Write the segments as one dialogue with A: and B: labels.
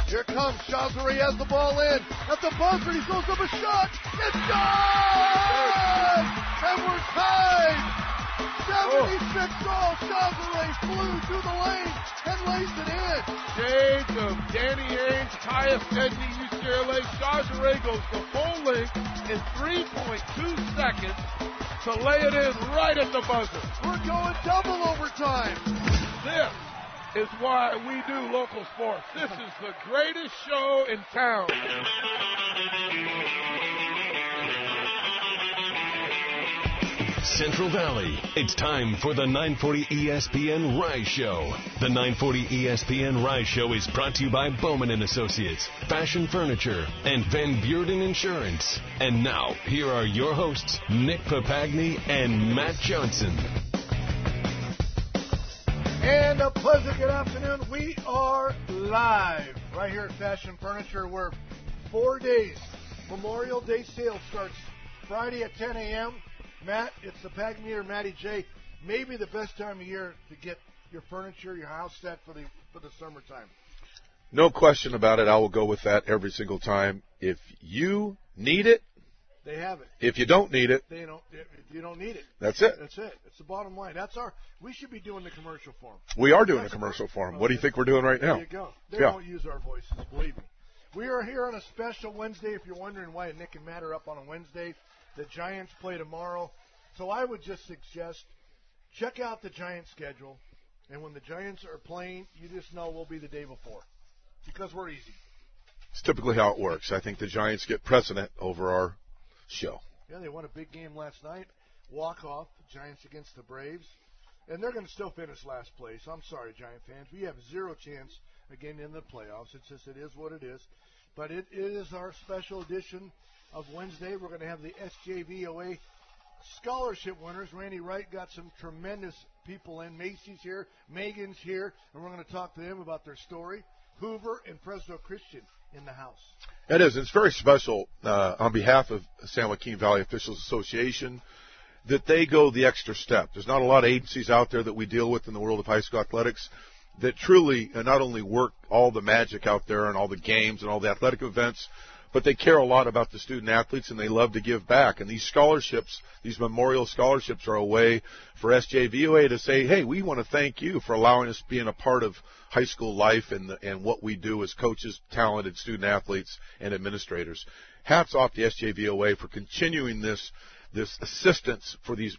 A: Here comes Chazere, has the ball in. At the buzzer, he throws up a shot. It's good! And we're tied! 76 all. Chazere flew through the lane and lays it in.
B: Shades of Danny Ainge, Tyus Edney, UCLA. Chazere goes the full length in 3.2 seconds to lay it in right at the buzzer.
A: We're going double overtime.
B: This is why we do local sports. This is the greatest show in town.
C: Central Valley, it's time for the 940 ESPN Rise Show. The 940 ESPN Rise Show is brought to you by Bowman & Associates, Fashion Furniture, and Van Beurden Insurance. And now, here are your hosts, Nick Papagni and Matt Johnson.
A: And a pleasant good afternoon. We are live right here at Fashion Furniture, where 4 days Memorial Day sale starts Friday at 10 a.m. Matt, it's the Pagni or Matty J. Maybe the best time of year to get your furniture, your house set for the summertime.
D: No question about it. I will go with that every single time. If you need it,
A: they have it.
D: If you don't need it,
A: they don't. If you don't need it,
D: that's it.
A: That's it. It's the bottom line. We should be doing the commercial for them.
D: We are doing a commercial for them. What do you think we're doing right now?
A: There you go. They won't use our voices, believe me. We are here on a special Wednesday. If you're wondering why Nick and Matt are up on a Wednesday, the Giants play tomorrow. So I would just suggest check out the Giants schedule, and when the Giants are playing, you just know we'll be the day before because we're easy.
D: It's typically how it works. I think the Giants get precedent over our show.
A: Yeah, they won a big game last night. Walk off, the Giants against the Braves. And they're going to still finish last place. I'm sorry, Giant fans. We have zero chance again in the playoffs. It's just, it is what it is. But it is our special edition of Wednesday. We're going to have the SJVOA scholarship winners. Randy Wright got some tremendous people in. Macy's here. Megan's here. And we're going to talk to them about their story. Hoover and Fresno Christian in the house.
D: It is. It's very special on behalf of San Joaquin Valley Officials Association that they go the extra step. There's not a lot of agencies out there that we deal with in the world of high school athletics that truly not only work all the magic out there and all the games and all the athletic events, but they care a lot about the student athletes and they love to give back. And these scholarships, these memorial scholarships, are a way for SJVOA to say, hey, we want to thank you for allowing us being a part of high school life and what we do as coaches, talented student athletes, and administrators. Hats off to SJVOA for continuing this assistance for these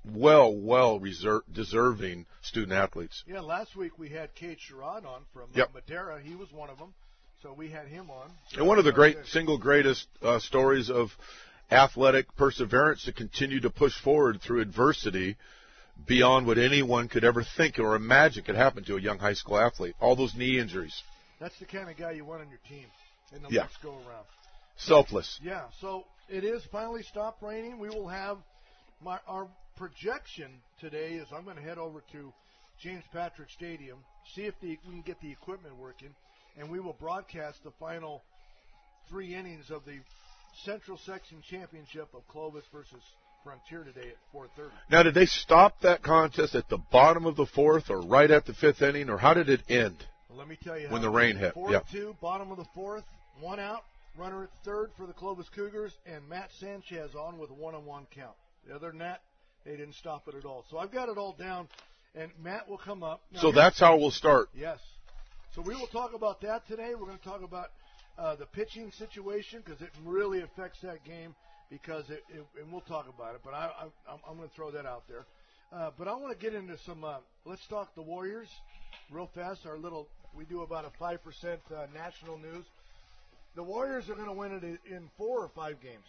D: deserving student athletes.
A: Yeah, last week we had Cade Sherrod on from Madera. He was one of them. So we had him on.
D: And one of the greatest stories of athletic perseverance to continue to push forward through adversity beyond what anyone could ever think or imagine could happen to a young high school athlete. All those knee injuries.
A: That's the kind of guy you want on your team in the next go around.
D: Selfless.
A: Yeah, so it is finally stopped raining. We will have our projection today is I'm going to head over to James Patrick Stadium, see if we can get the equipment working, and we will broadcast the final 3 innings of the Central Section Championship of Clovis versus Frontier today at 4:30.
D: Now, did they stop that contest at the bottom of the 4th or right at the 5th inning, or how did it end?
A: Well, let me tell you
D: when the rain hit.
A: 4-2, bottom of the 4th, 1 out, runner at 3rd for the Clovis Cougars, and Matt Sanchez on with a 1-1 count. Other than that, they didn't stop it at all. So I've got it all down, and Matt will come up. Now,
D: so that's how we'll start.
A: Yes. So we will talk about that today. We're going to talk about the pitching situation because it really affects that game because and we'll talk about it. But I'm going to throw that out there. But I want to get into some, let's talk the Warriors real fast. We do about a 5% national news. The Warriors are going to win it in 4 or 5 games.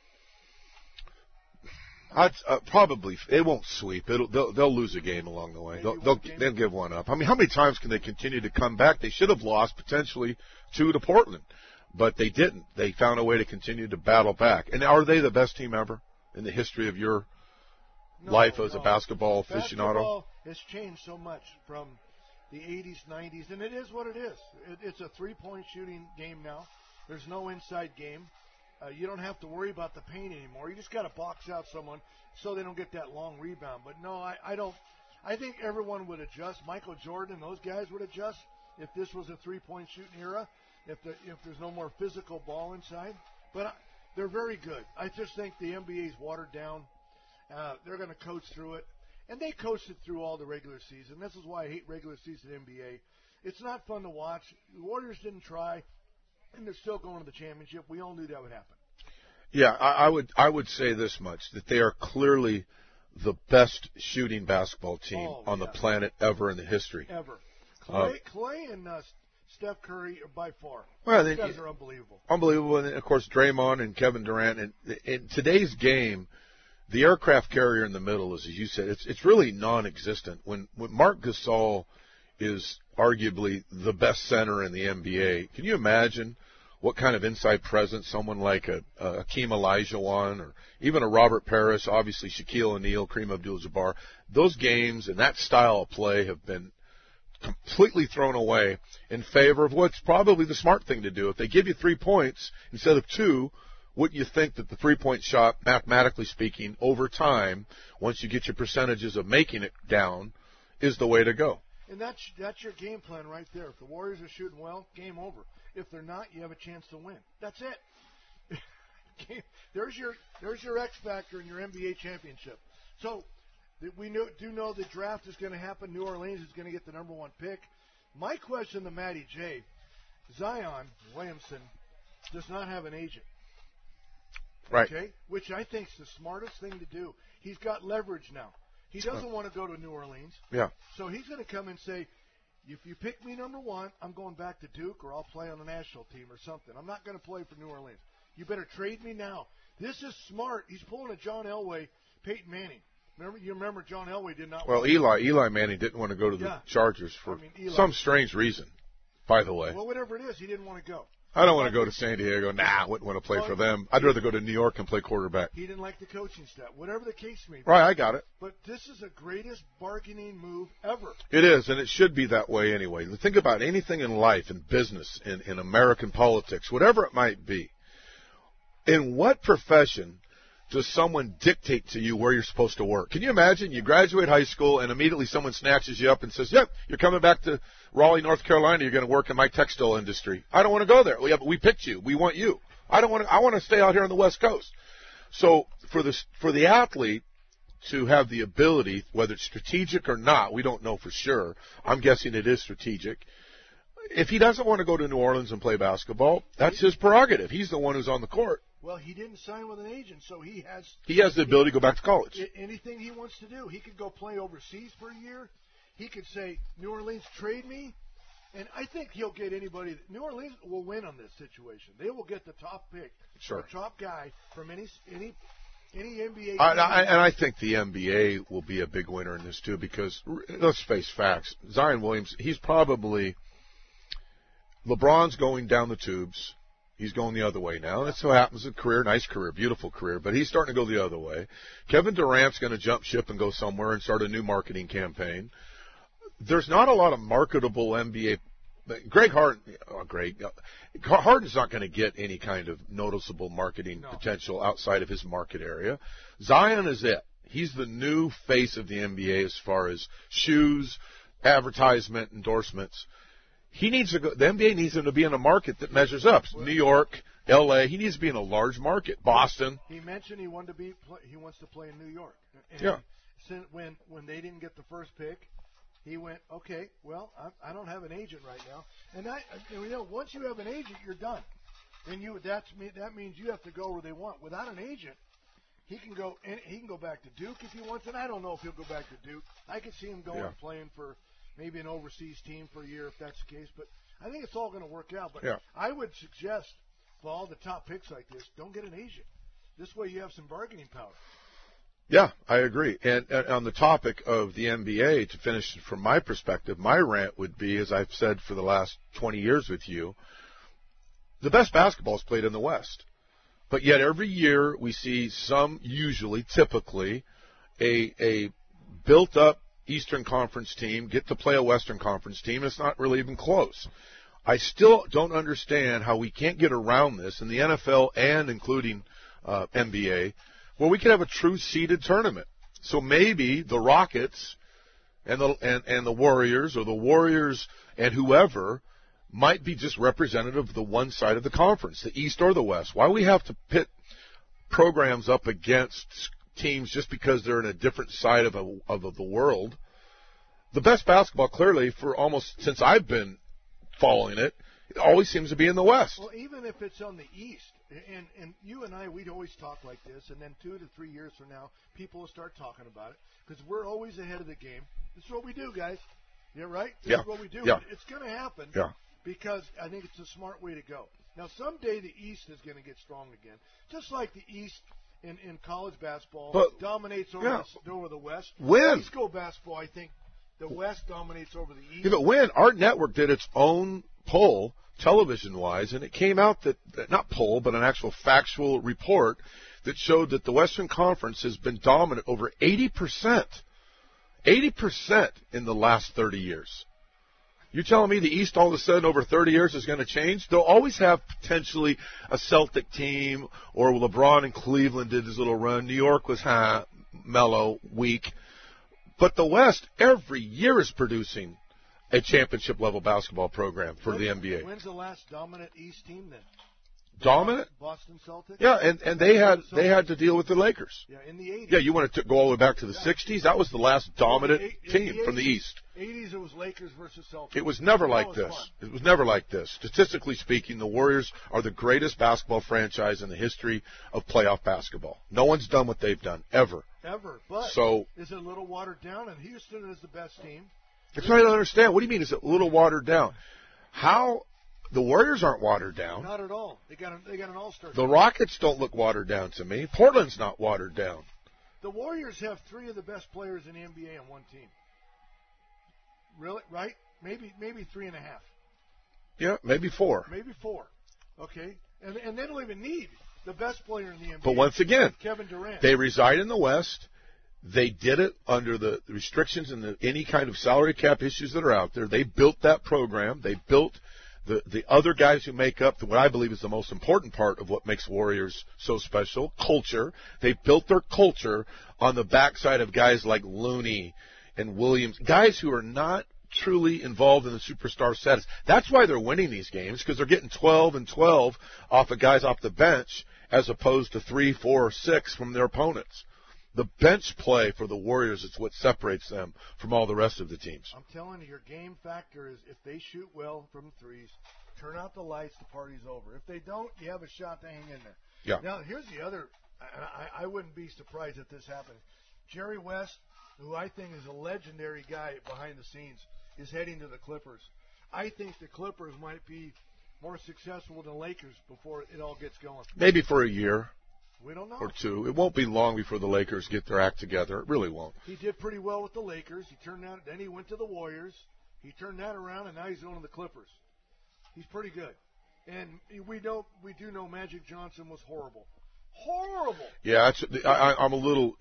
D: Probably they won't sweep. They'll lose a game along the way. They'll give one up. I mean, how many times can they continue to come back? They should have lost potentially 2 to Portland, but they didn't. They found a way to continue to battle back. And are they the best team ever in the history of your life as a basketball aficionado?
A: Basketball has changed so much from the 80s, 90s, and it is what it is. It's a 3-point shooting game now. There's no inside game. You don't have to worry about the paint anymore. You just got to box out someone so they don't get that long rebound. But no, I don't. I think everyone would adjust. Michael Jordan, those guys would adjust if this was a 3-point shooting era. if there's no more physical ball inside. But they're very good. I just think the NBA's watered down. They're going to coach through it. And they coached it through all the regular season. This is why I hate regular season NBA. It's not fun to watch. The Warriors didn't try, and they're still going to the championship. We all knew that would happen.
D: Yeah, I would say this much, that they are clearly the best shooting basketball team on the planet ever in the history.
A: Ever. Clay and Steph Curry are by far.
D: Well,
A: these guys are unbelievable.
D: Unbelievable. And, of course, Draymond and Kevin Durant. And in today's game, the aircraft carrier in the middle is, as you said, it's really non-existent. When Marc Gasol is arguably the best center in the NBA, can you imagine what kind of inside presence someone like a Hakeem Olajuwon or even a Robert Parrish, obviously Shaquille O'Neal, Kareem Abdul-Jabbar, those games and that style of play have been completely thrown away in favor of what's probably the smart thing to do. If they give you 3 points instead of 2, wouldn't you think that the 3-point shot, mathematically speaking, over time, once you get your percentages of making it down, is the way to go?
A: And that's your game plan right there. If the Warriors are shooting well, game over. If they're not, you have a chance to win. That's it. There's your X factor in your NBA championship. So we do know the draft is going to happen. New Orleans is going to get the number 1 pick. My question to Matty J, Zion Williamson does not have an agent.
D: Right.
A: Okay? Which I think is the smartest thing to do. He's got leverage now. He doesn't want to go to New Orleans.
D: Yeah.
A: So he's going to come and say, if you pick me number 1, I'm going back to Duke or I'll play on the national team or something. I'm not going to play for New Orleans. You better trade me now. This is smart. He's pulling a John Elway, Peyton Manning. Remember John Elway did not want to
D: Eli Manning didn't want to go to the Chargers for some strange reason, by the way.
A: Well, whatever it is, he didn't want to go.
D: I don't want to go to San Diego. I wouldn't want to play for them. I'd rather go to New York and play quarterback.
A: He didn't like the coaching staff. Whatever the case may be.
D: Right, I got it.
A: But this is the greatest bargaining move ever.
D: It is, and it should be that way anyway. Think about anything in life, in business, in American politics, whatever it might be. In what profession does someone dictate to you where you're supposed to work? Can you imagine you graduate high school and immediately someone snatches you up and says, yep, you're coming back to Raleigh, North Carolina. You're going to work in my textile industry. I don't want to go there. Well, yeah, but we picked you. We want you. I want to stay out here on the West Coast. So for the athlete to have the ability, whether it's strategic or not, we don't know for sure. I'm guessing it is strategic. If he doesn't want to go to New Orleans and play basketball, that's his prerogative. He's the one who's on the court.
A: Well, he didn't sign with an agent, so he
D: has the ability to go back to college.
A: Anything he wants to do. He could go play overseas for a year. He could say, New Orleans, trade me. And I think he'll get anybody. New Orleans will win on this situation. They will get the top pick, the top guy from any NBA.
D: And I think the NBA will be a big winner in this, too, because let's face facts. Zion Williams, he's probably – LeBron's going down the tubes. He's going the other way now. That's what happens in career. Nice career, beautiful career. But he's starting to go the other way. Kevin Durant's going to jump ship and go somewhere and start a new marketing campaign. There's not a lot of marketable NBA. Greg Harden, Harden's not going to get any kind of noticeable marketing potential outside of his market area. Zion is it. He's the new face of the NBA as far as shoes, advertisement, endorsements. He needs to go. The NBA needs him to be in a market that measures up. New York, L.A. He needs to be in a large market. Boston.
A: He mentioned he wants to play in New York. And
D: yeah.
A: When they didn't get the first pick, he went, okay, well, I don't have an agent right now. And once you have an agent, you're done. And that means you have to go where they want. Without an agent, he can go back to Duke if he wants, and I don't know if he'll go back to Duke. I could see him going and playing for maybe an overseas team for a year if that's the case. But I think it's all going to work out. But I would suggest for all the top picks like this, don't get an agent. This way you have some bargaining power.
D: Yeah, I agree. And on the topic of the NBA, to finish from my perspective, my rant would be, as I've said for the last 20 years with you, the best basketball is played in the West. But yet every year we see typically, a built-up Eastern Conference team get to play a Western Conference team. It's not really even close. I still don't understand how we can't get around this in the NFL and including NBA, where we could have a true seeded tournament. So maybe the Rockets and the Warriors, or the Warriors and whoever, might be just representative of the one side of the conference, the East or the West. Why we have to pit programs up against teams just because they're in a different side of the world? The best basketball, clearly, for almost since I've been following it, it always seems to be in the West.
A: Well, even if it's on the East, and you and I, we'd always talk like this, and then 2 to 3 years from now, people will start talking about it because we're always ahead of the game. This is what we do, guys. Yeah, right? This is what we do.
D: Yeah.
A: It's going to happen
D: because
A: I think it's a smart way to go. Now, someday the East is going to get strong again, just like the East in college basketball dominates over the West.
D: When?
A: High school basketball, I think the West dominates over the East.
D: Yeah, but when our network did its own poll, television-wise, and it came out that not poll, but an actual factual report that showed that the Western Conference has been dominant over 80%. 80% in the last 30 years. You're telling me the East all of a sudden over 30 years is going to change? They'll always have potentially a Celtic team, or LeBron in Cleveland did his little run. New York was mellow, weak. But the West every year is producing a championship-level basketball program for the NBA.
A: When's the last dominant East team then?
D: Dominant?
A: Boston Celtics?
D: Yeah, and they had to deal with the Lakers.
A: Yeah, in the 80s.
D: Yeah, you want to go all the way back to the 60s? That was the last dominant team from the East.
A: 80s, it was Lakers versus Celtics.
D: It was never like this. It was never like this. Statistically speaking, the Warriors are the greatest basketball franchise in the history of playoff basketball. No one's done what they've done, ever.
A: Ever. But
D: so,
A: is it a little watered down? And Houston is the best team.
D: That's what I don't understand. What do you mean, is it a little watered down? How? The Warriors aren't watered down.
A: Not at all. They got an all-star.
D: The Rockets don't look watered down to me. Portland's not watered down.
A: The Warriors have 3 of the best players in the NBA on one team. Really? Right? Maybe 3.5.
D: Yeah, maybe 4.
A: Maybe 4. Okay. And they don't even need the best player in the NBA.
D: But once again,
A: Kevin Durant.
D: They reside in the West. They did it under the restrictions and any kind of salary cap issues that are out there. They built that program. They built the other guys who make up what I believe is the most important part of what makes Warriors so special, culture. They built their culture on the backside of guys like Looney and Williams, guys who are not truly involved in the superstar status. That's why they're winning these games, because they're getting 12 and 12 off of guys off the bench as opposed to 3, 4, or 6 from their opponents. The bench play for the Warriors is what separates them from all the rest of the teams.
A: I'm telling you, your game factor is if they shoot well from threes, turn out the lights, the party's over. If they don't, you have a shot to hang in there.
D: Yeah.
A: Now, here's the other, I wouldn't be surprised if this happened. Jerry West, who I think is a legendary guy behind the scenes, is heading to the Clippers. I think the Clippers might be more successful than Lakers before it all gets going.
D: Maybe for a year.
A: We don't know.
D: Or 2. It won't be long before the Lakers get their act together. It really won't.
A: He did pretty well with the Lakers. Then he went to the Warriors. He turned that around, and now he's going to the Clippers. He's pretty good. And we do know Magic Johnson was horrible. Horrible.
D: Yeah, I'm a little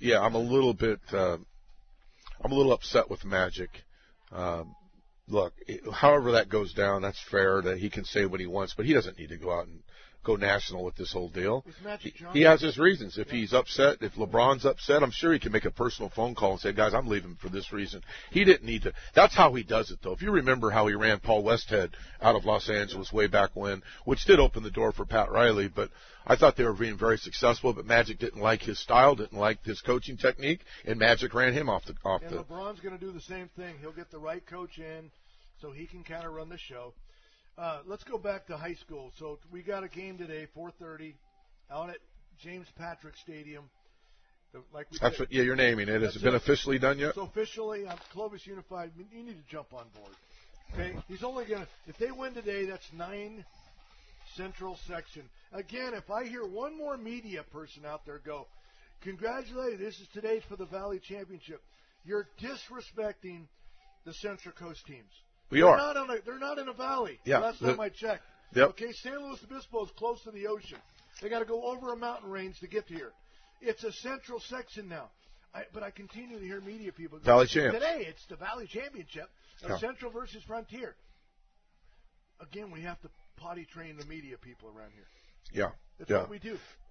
D: upset with Magic. Look, however that goes down, that's fair that he can say what he wants, but he doesn't need to go out and go national with this whole deal. He has his reasons. If he's upset, if LeBron's upset, I'm sure he can make a personal phone call and say, guys, I'm leaving for this reason. He didn't need to. That's how he does it, though. If you remember how he ran Paul Westhead out of Los Angeles way back when, which did open the door for Pat Riley, but I thought they were being very successful, but Magic didn't like his style, didn't like his coaching technique, and Magic ran him off the.
A: And LeBron's going to do the same thing. He'll get the right coach in so he can kind of run the show. Let's go back to high school. So we got a game today, 4:30, out at James Patrick Stadium.
D: You're naming it. Has it been officially done yet?
A: So officially, Clovis Unified, you need to jump on board. Okay? He's only going to, if they win today, that's 9 Central Section. Again, if I hear one more media person out there go, congratulations, this is today's for the Valley Championship, you're disrespecting the Central Coast teams. They're not in a valley.
D: Yeah.
A: Last time I checked.
D: Yep.
A: Okay, San Luis Obispo is close to the ocean. They got to go over a mountain range to get here. It's a Central Section now. But I continue to hear media people go,
D: Valley Champs.
A: Today it's the Valley Championship, Central versus Frontier. Again, we have to potty train the media people around here.
D: Yeah.
A: That's what we do.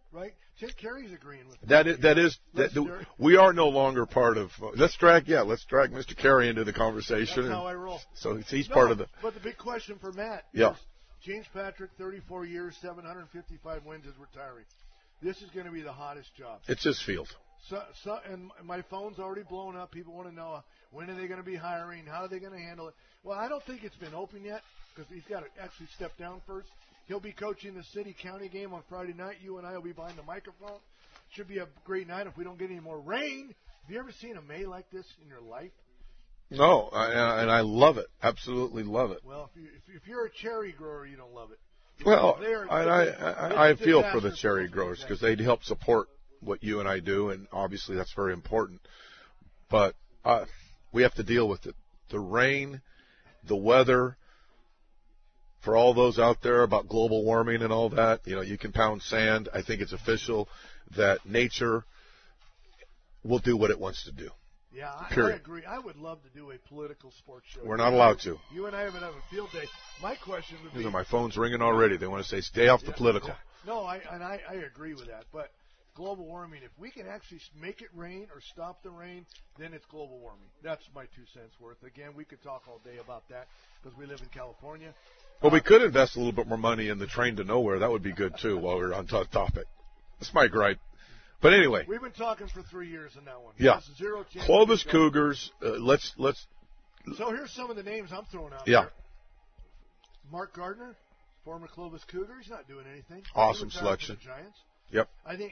A: right? Tim Carey's agreeing with that.
D: We are no longer part of. Let's drag Mr. Carey into the conversation.
A: That's how I roll.
D: So he's part of the.
A: But the big question for Matt.
D: Yeah.
A: Is James Patrick, 34 years, 755 wins, is retiring. This is going to be the hottest job.
D: It's his field.
A: And my phone's already blown up. People want to know when are they going to be hiring? How are they going to handle it? Well, I don't think it's been open yet because he's got to actually step down first. He'll be coaching the city-county game on Friday night. You and I will be behind the microphone. Should be a great night if we don't get any more rain. Have you ever seen a May like this in your life?
D: No, and I love it. Absolutely love it.
A: Well, if you're a cherry grower, you don't love it.
D: Well, I feel for the cherry growers because they help support what you and I do, and obviously that's very important. But we have to deal with it. The rain, the weather. For all those out there about global warming and all that, you can pound sand. I think it's official that nature will do what it wants to do.
A: Yeah, I agree. I would love to do a political sports show.
D: We're not allowed to.
A: You and I haven't had a field day. My question would be...
D: My phone's ringing already. They want to say, stay off the political.
A: Yeah. No, I agree with that. But global warming, if we can actually make it rain or stop the rain, then it's global warming. That's my 2 cents worth. Again, we could talk all day about that because we live in California.
D: Well, we could invest a little bit more money in the train to nowhere. That would be good, too, while we're on topic. That's my gripe. But anyway.
A: We've been talking for 3 years on that one.
D: Yeah.
A: Zero chance.
D: Clovis Cougars, let's.
A: So here's some of the names I'm throwing out
D: there.
A: Mark Gardner, former Clovis Cougar. He's not doing anything.
D: Awesome selection.
A: The Giants.
D: Yep.
A: I think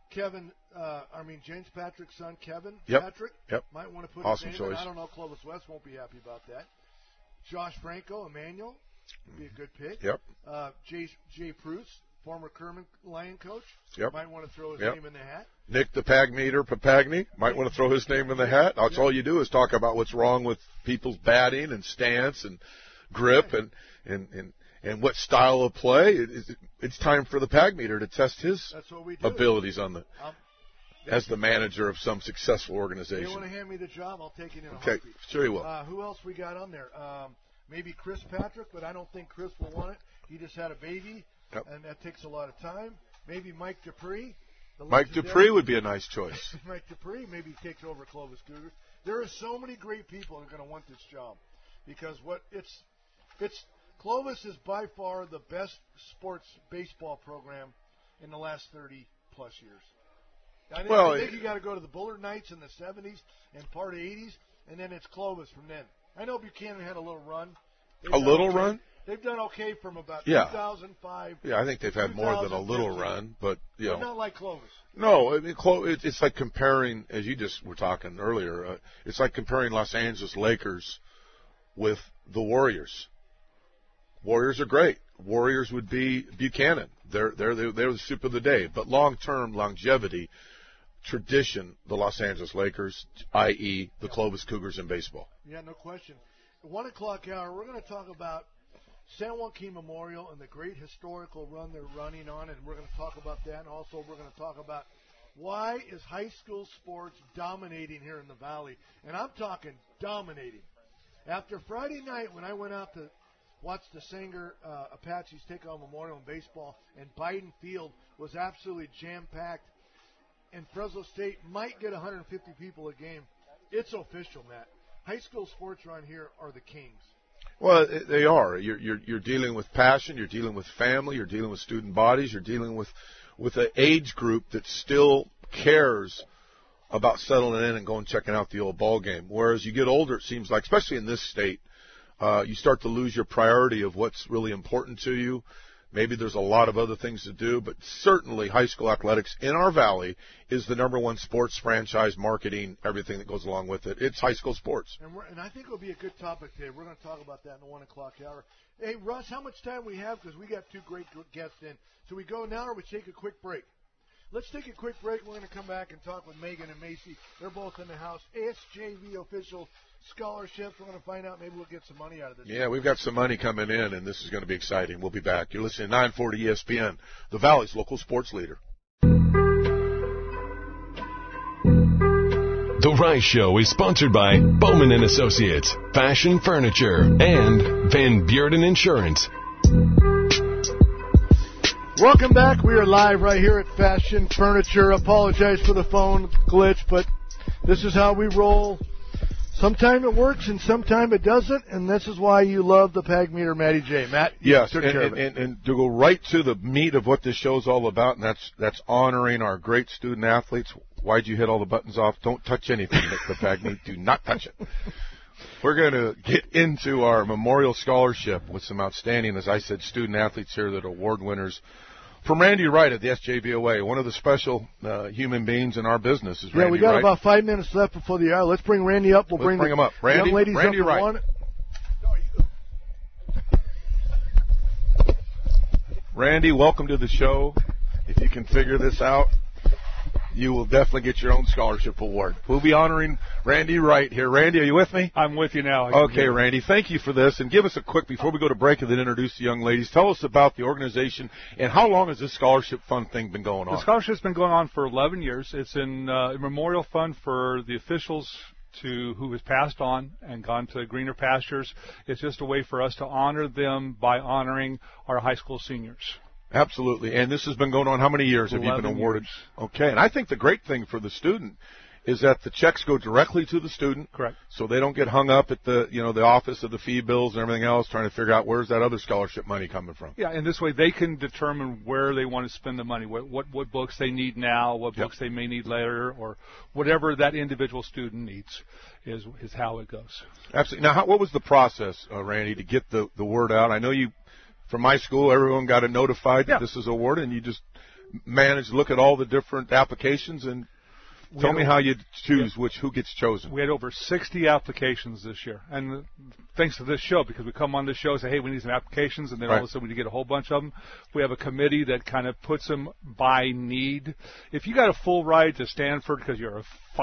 A: James Patrick's son, Kevin Patrick, might want to put
D: awesome
A: his name
D: choice.
A: in. I don't know. Clovis West won't be happy about that. Josh Franco, Emmanuel, would be a good pick.
D: Yep.
A: Jay Pruce, former Kerman Lion coach.
D: Yep.
A: Might want to throw his name in the hat.
D: Nick the Papagni might want to throw his name in the hat. That's all you do is talk about what's wrong with people's batting and stance and grip and what style of play. It's time for the Pagmeter to test his abilities on as the manager of some successful organization.
A: You want to hand me the job? I'll take it in a
D: heartbeat. Sure you will.
A: Who else we got on there? Maybe Chris Patrick, but I don't think Chris will want it. He just had a baby, and that takes a lot of time. Maybe Mike Dupree.
D: Mike Dupree would be a nice choice.
A: Mike Dupree maybe takes over Clovis Cougars. There are so many great people who are going to want this job because Clovis is by far the best sports baseball program in the last 30-plus years. I think you got to go to the Bullard Knights in the 70s and part of the 80s, and then it's Clovis from then. I know Buchanan had a little run.
D: Run?
A: They've done okay from about 2005.
D: Yeah, I think they've had more than a little run, but
A: But not like Clovis.
D: No, I mean, it's like comparing, as you just were talking earlier, it's like comparing Los Angeles Lakers with the Warriors. Warriors are great. Warriors would be Buchanan. They're the soup of the day. But long-term longevity, tradition, the Los Angeles Lakers, i.e. the Clovis Cougars in baseball.
A: Yeah, no question. 1 o'clock hour, we're going to talk about San Joaquin Memorial and the great historical run they're running on, and we're going to talk about that. And also we're going to talk about why is high school sports dominating here in the Valley. And I'm talking dominating. After Friday night when I went out to watch the Sanger Apaches take on Memorial in baseball, and Biden Field was absolutely jam-packed, and Fresno State might get 150 people a game. It's official, Matt. High school sports around here are the kings.
D: Well, they are. You're dealing with passion. You're dealing with family. You're dealing with student bodies. You're dealing with an age group that still cares about settling in and going checking out the old ball game. Whereas you get older, it seems like, especially in this state, you start to lose your priority of what's really important to you. Maybe there's a lot of other things to do, but certainly high school athletics in our valley is the number one sports franchise, marketing, everything that goes along with it. It's high school sports.
A: And I think it'll be a good topic today. We're going to talk about that in the 1 o'clock hour. Hey, Russ, how much time we have? Because we got two great guests in. So we go now or we take a quick break? Let's take a quick break. We're going to come back and talk with Megan and Macy. They're both in the house. ASJV official scholarships. We're going to find out. Maybe we'll get some money out of this.
D: Yeah, we've got some money coming in, and this is going to be exciting. We'll be back. You're listening to 940 ESPN, the Valley's local sports leader.
C: The Rice Show is sponsored by Bowman & Associates, Fashion Furniture, and Van Beurden Insurance.
A: Welcome back. We are live right here at Fashion Furniture. Apologize for the phone glitch, but this is how we roll. Sometime it works and sometime it doesn't, and this is why you love the Pag Meter, Matty J. Matt,
D: yes,
A: took care of it.
D: And to go right to the meat of what this show's all about, and that's honoring our great student athletes. Why'd you hit all the buttons off? Don't touch anything, the Pag Meter. Do not touch it. We're going to get into our memorial scholarship with some outstanding, as I said, student athletes here that are award winners. From Randy Wright at the SJVOA, one of the special human beings in our business is Randy Wright.
A: Yeah, we got about 5 minutes left before the hour. Let's bring Randy up. We'll bring
D: him up. Randy,
A: young ladies
D: Randy
A: up
D: Wright.
A: One.
D: Randy, welcome to the show. If you can figure this out, you will definitely get your own scholarship award. We'll be honoring Randy Wright here. Randy, are you with me?
E: I'm with you now.
D: Okay, Randy, thank you for this. And give us a quick, before we go to break and then introduce the young ladies, tell us about the organization and how long has this scholarship fund thing been going on?
E: The scholarship's been going on for 11 years. It's in a memorial fund for the officials who has passed on and gone to greener pastures. It's just a way for us to honor them by honoring our high school seniors.
D: Absolutely. And this has been going on how many years have you been awarded?
E: Years.
D: Okay. And I think the great thing for the student is that the checks go directly to the student.
E: Correct.
D: So they don't get hung up at the office of the fee bills and everything else trying to figure out where's that other scholarship money coming from.
E: Yeah, and this way they can determine where they want to spend the money, what books they need now, what books they may need later, or whatever that individual student needs is how it goes.
D: Absolutely. Now, what was the process, Randy, to get the word out? I know you, from my school, everyone got notified that this is awarded, and you just managed to look at all the different applications and tell me how you choose who gets chosen.
E: We had over 60 applications this year, and thanks to this show, because we come on this show and say, hey, we need some applications, and then all of a sudden we get a whole bunch of them. We have a committee that kind of puts them by need. If you got a full ride to Stanford because you're a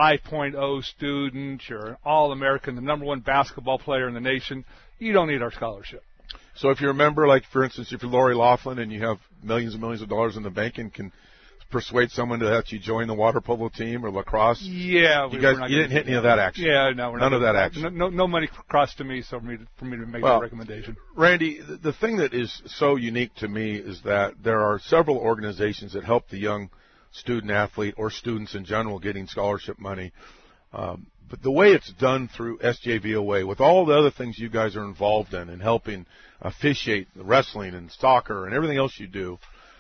E: 5.0 student, you're an All-American, the number one basketball player in the nation, you don't need our scholarship.
D: So if you remember, like, for instance, if you're Lori Laughlin and you have millions and millions of dollars in the bank and can persuade someone to let you join the water polo team or lacrosse.
E: Yeah,
D: you didn't hit any of that action.
E: Yeah, no, we're
D: none of that action.
E: No money crossed to me, so for me to make that recommendation.
D: Randy, the thing that is so unique to me is that there are several organizations that help the young student athlete or students in general getting scholarship money. But the way it's done through SJVOA, with all the other things you guys are involved in and helping officiate wrestling and soccer and everything else you do,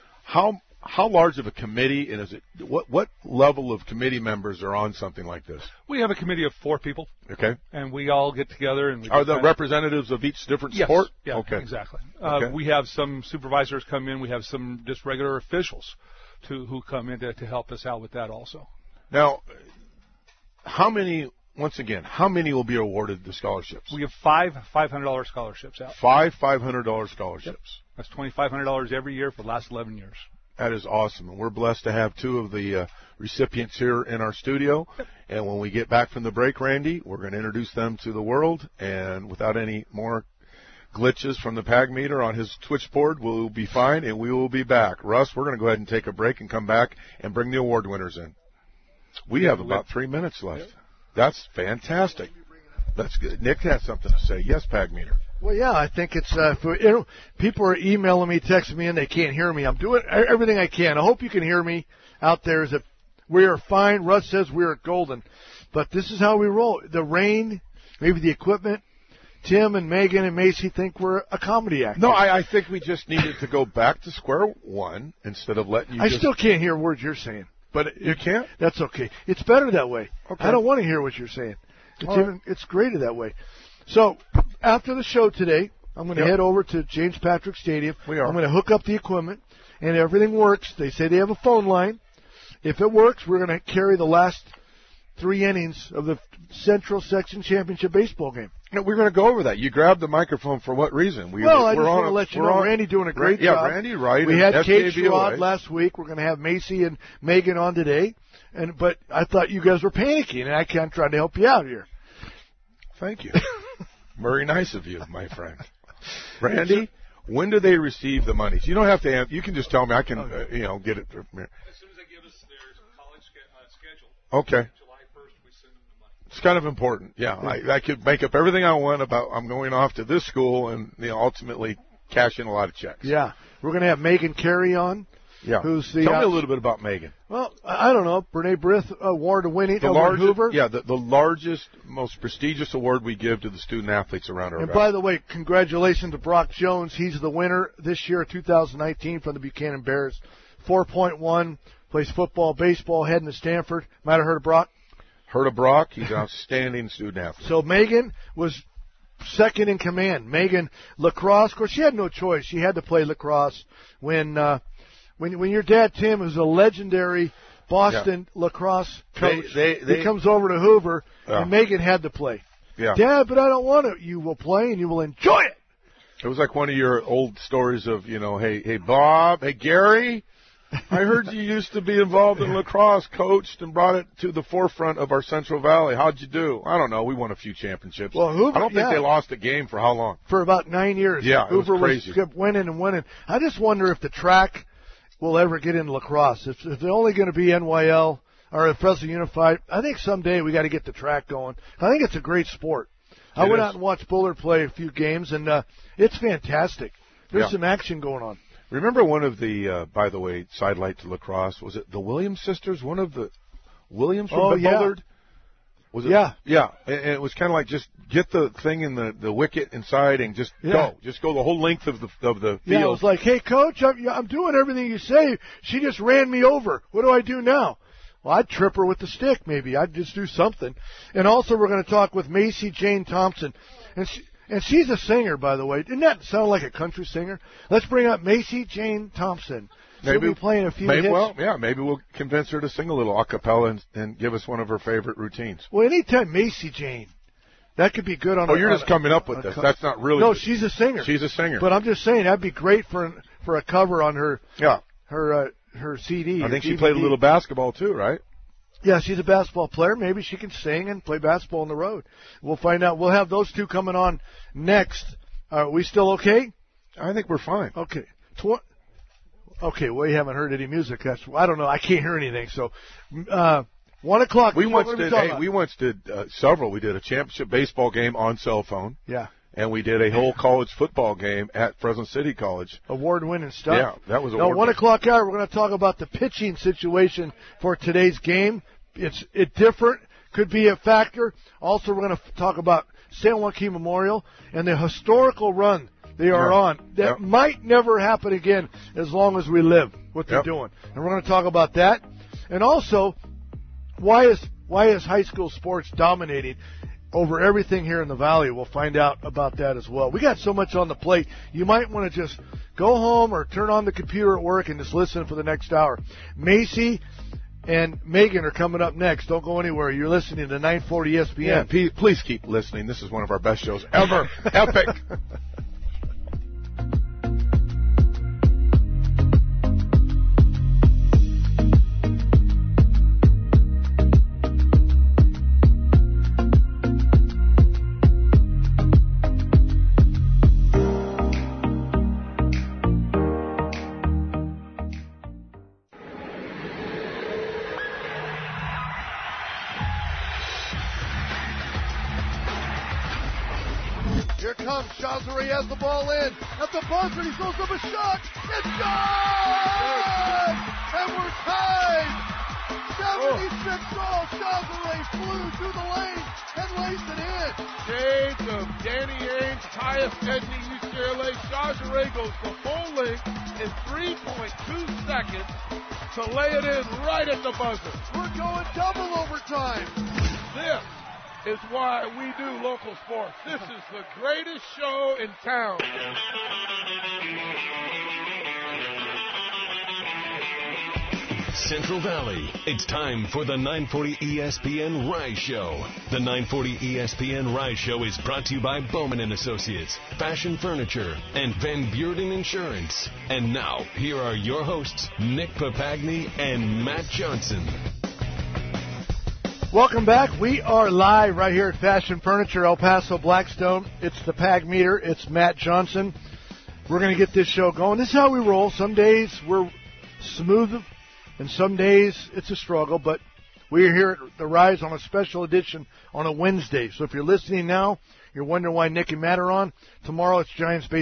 D: how large of a committee, and is it what level of committee members are on something like this?
E: We have a committee of 4 people.
D: Okay.
E: And we all get together and
D: are the representatives of each different sport?
E: Yeah,
D: okay.
E: Exactly.
D: Okay.
E: We have some supervisors come in. We have some just regular officials who come in to help us out with that also.
D: Now, how many will be awarded the scholarships?
E: We have 5 $500 scholarships out.
D: 5 $500 scholarships.
E: Yep. That's $2,500 every year for the last 11 years.
D: That is awesome. And we're blessed to have 2 of the recipients here in our studio. Yep. And when we get back from the break, Randy, we're going to introduce them to the world. And without any more glitches from the Pag Meter on his switchboard, we'll be fine, and we will be back. Russ, we're going to go ahead and take a break and come back and bring the award winners in. We have about 3 minutes left. Yep. That's fantastic. That's good. Nick has something to say. Yes, Pag Meter.
A: Well, yeah, I think it's people are emailing me, texting me, and they can't hear me. I'm doing everything I can. I hope you can hear me out there. Is that we are fine. Russ says we are golden, but this is how we roll. The rain, maybe the equipment. Tim and Megan and Macy think we're a comedy act.
D: No, I think we just needed to go back to square one instead of letting you.
A: I still can't hear words you're saying.
D: But you can't?
A: That's okay. It's better that way.
D: Okay.
A: I don't want to hear what you're saying. It's greater that way. So after the show today, I'm going to head over to James Patrick Stadium.
D: We are.
A: I'm going to hook up the equipment, and everything works. They say they have a phone line. If it works, we're going to carry the last 3 innings of the Central Section Championship baseball game.
D: No, we're going to go over that. You grabbed the microphone for what reason?
A: I just want to let you know, Randy doing a great job.
D: Yeah, Randy Wright.
A: We had Kate Sherrod last week. We're going to have Macy and Megan on today. But I thought you guys were panicking, and I can't try to help you out here.
D: Thank you. Very nice of you, my friend. Randy, when do they receive the money? You don't have to answer. You can just tell me. I can, get it. As soon
E: as they give us their college schedule.
D: Okay.
E: July 1st, we send them the money.
D: It's kind of important. Yeah, I could make up everything I want about I'm going off to this school and ultimately cash in a lot of checks.
A: Yeah. We're going to have Megan Carey on.
D: Yeah.
A: Who's the,
D: Tell me a little bit about Megan.
A: Well, I don't know. Brene Brith award winning
D: The
A: over Hoover.
D: Yeah, the largest, most prestigious award we give to the student athletes around our
A: And
D: valley.
A: by the way, congratulations to Brock Jones. He's the winner this year, 2019, from the Buchanan Bears. 4.1, plays football, baseball, heading to Stanford. Might have heard of Brock.
D: Heard of Brock? He's an outstanding student athlete.
A: So Megan was second in command. Megan, lacrosse. Of course, she had no choice. She had to play lacrosse when your dad, Tim, is a legendary Boston lacrosse coach, he comes over to Hoover, and Megan had to play.
D: Yeah.
A: Dad, but I don't want to. You will play, and you will enjoy it.
D: It was like one of your old stories of, hey, Bob, hey, Gary, I heard you used to be involved in lacrosse, coached, and brought it to the forefront of our Central Valley. How'd you do? I don't know. We won a few championships.
A: Well, Hoover,
D: I don't think they lost a game for how long?
A: For about 9 years.
D: Yeah,
A: Hoover
D: it was crazy.
A: kept winning and winning. I just wonder if the track will ever get into lacrosse. If they're only going to be NYL or if Fresno Unified, I think someday we got to get the track going. I think it's a great sport. I went out and watched Bullard play a few games, and it's fantastic. There's some action going on.
D: Remember one of the, by the way, sidelight to lacrosse, was it the Williams sisters? One of the Williams from Bullard? Was it?
A: Yeah.
D: Yeah. And it was kind of like just get the thing in the wicket inside and just go. Just go the whole length of the field.
A: Yeah, it was like, hey, Coach, I'm doing everything you say. She just ran me over. What do I do now? Well, I'd trip her with the stick, maybe. I'd just do something. And also we're going to talk with Macy Jane Thompson. And she's a singer, by the way. Didn't that sound like a country singer? Let's bring up Macy Jane Thompson. She'll be playing a few hits.
D: Well, yeah, maybe we'll convince her to sing a little a cappella and give us one of her favorite routines.
A: Well, anytime Macy Jane, that could be good on.
D: Oh, you're just coming up with this. That's not really.
A: No, she's a singer.
D: She's a singer.
A: But I'm just saying that'd be great for a cover on her.
D: Yeah.
A: Her CD.
D: I think she played a little basketball too, right?
A: Yeah, she's a basketball player. Maybe she can sing and play basketball on the road. We'll find out. We'll have those two coming on next. Are we still okay?
D: I think we're fine.
A: Okay. Okay, well, you haven't heard any music. I don't know. I can't hear anything. So, 1 o'clock.
D: We once did several. We did a championship baseball game on cell phone.
A: Yeah.
D: And we did a whole college football game at Fresno City College.
A: Award-winning stuff.
D: Yeah, that was
A: award-winning. 1 o'clock hour, we're going to talk about the pitching situation for today's game. It's different, could be a factor. Also, we're going to talk about San Joaquin Memorial and the historical run they are on. That might never happen again as long as we live, what they're doing. And we're going to talk about that. And also, why is high school sports dominating over everything here in the Valley? We'll find out about that as well. We got so much on the plate. You might want to just go home or turn on the computer at work and just listen for the next hour. Macy and Megan are coming up next. Don't go anywhere. You're listening to 940 ESPN.
D: Yeah, please keep listening. This is one of our best shows ever. Epic.
B: Here comes Chazare, has the ball in. At the buzzer, he throws up a shot. It's gone! And we're tied! 76 all. Chazare flew through the lane and laced it in. Shades of Danny Ainge, Tyus Edney, UCLA. Chazare goes the full length in 3.2 seconds to lay it in right at the buzzer. We're going double overtime. This is why we do local sports. This is the greatest show in town.
C: Central Valley, it's time for the 940 ESPN Rye Show. The 940 ESPN Rye Show is brought to you by Bowman & Associates, Fashion Furniture, and Van Beurden Insurance. And now, here are your hosts, Nick Papagni and Matt Johnson.
A: Welcome back. We are live right here at Fashion Furniture, El Paso, Blackstone. It's the Pag Meter. It's Matt Johnson. We're going to get this show going. This is how we roll. Some days we're smooth, and some days it's a struggle, but we're here at The Rise on a special edition on a Wednesday. So if you're listening now, you're wondering why Nick and Matt are on. Tomorrow it's Giants baseball.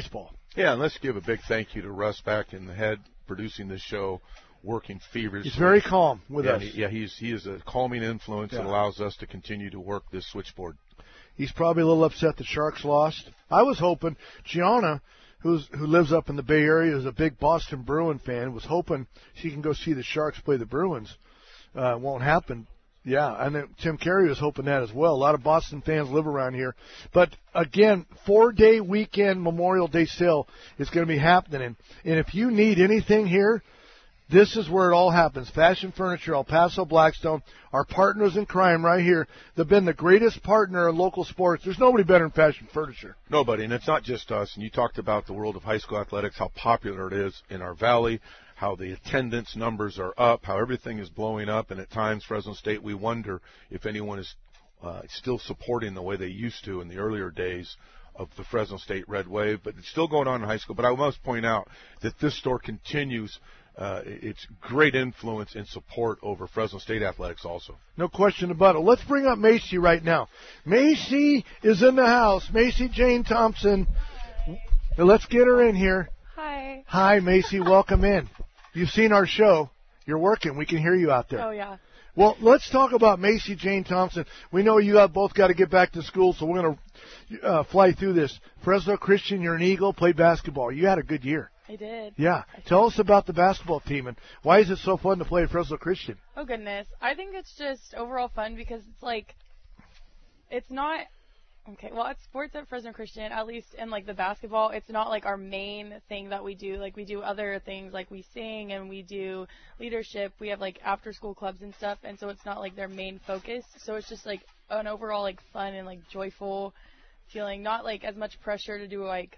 D: Yeah, and let's give a big thank you to Russ back in the head, producing this show, working feverishly.
A: He's very calm with us.
D: He is a calming influence that allows us to continue to work this switchboard.
A: He's probably a little upset the Sharks lost. I was hoping Gianna, who lives up in the Bay Area, is a big Boston Bruin fan, was hoping she can go see the Sharks play the Bruins. Won't happen. Yeah, and then Tim Carey was hoping that as well. A lot of Boston fans live around here. But, again, 4-day weekend Memorial Day sale is going to be happening. And if you need anything here, this is where it all happens. Fashion Furniture, El Paso, Blackstone, our partners in crime right here. They've been the greatest partner in local sports. There's nobody better than Fashion Furniture.
D: Nobody, and it's not just us. And you talked about the world of high school athletics, how popular it is in our valley, how the attendance numbers are up, how everything is blowing up. And at times, Fresno State, we wonder if anyone is still supporting the way they used to in the earlier days of the Fresno State Red Wave. But it's still going on in high school. But I must point out that this store continues its great influence and support over Fresno State athletics also.
A: No question about it. Let's bring up Macy right now. Macy is in the house. Macy Jane Thompson. Let's get her in here.
F: Hi.
A: Hi, Macy. Welcome in. You've seen our show. You're working. We can hear you out there.
F: Oh, yeah.
A: Well, let's talk about Macy Jane Thompson. We know you have both got to get back to school, so we're going to fly through this. Fresno Christian, you're an Eagle, played basketball. You had a good year.
F: I did.
A: Yeah. Tell us about the basketball team and why is it so fun to play at Fresno Christian?
F: Oh, goodness. I think it's just overall fun because it's like, it's not, okay, well, it's sports at Fresno Christian, at least in like the basketball. It's not like our main thing that we do. Like we do other things, like we sing and we do leadership. We have like after school clubs and stuff. And so it's not like their main focus. So it's just like an overall like fun and like joyful feeling. Not like as much pressure to do like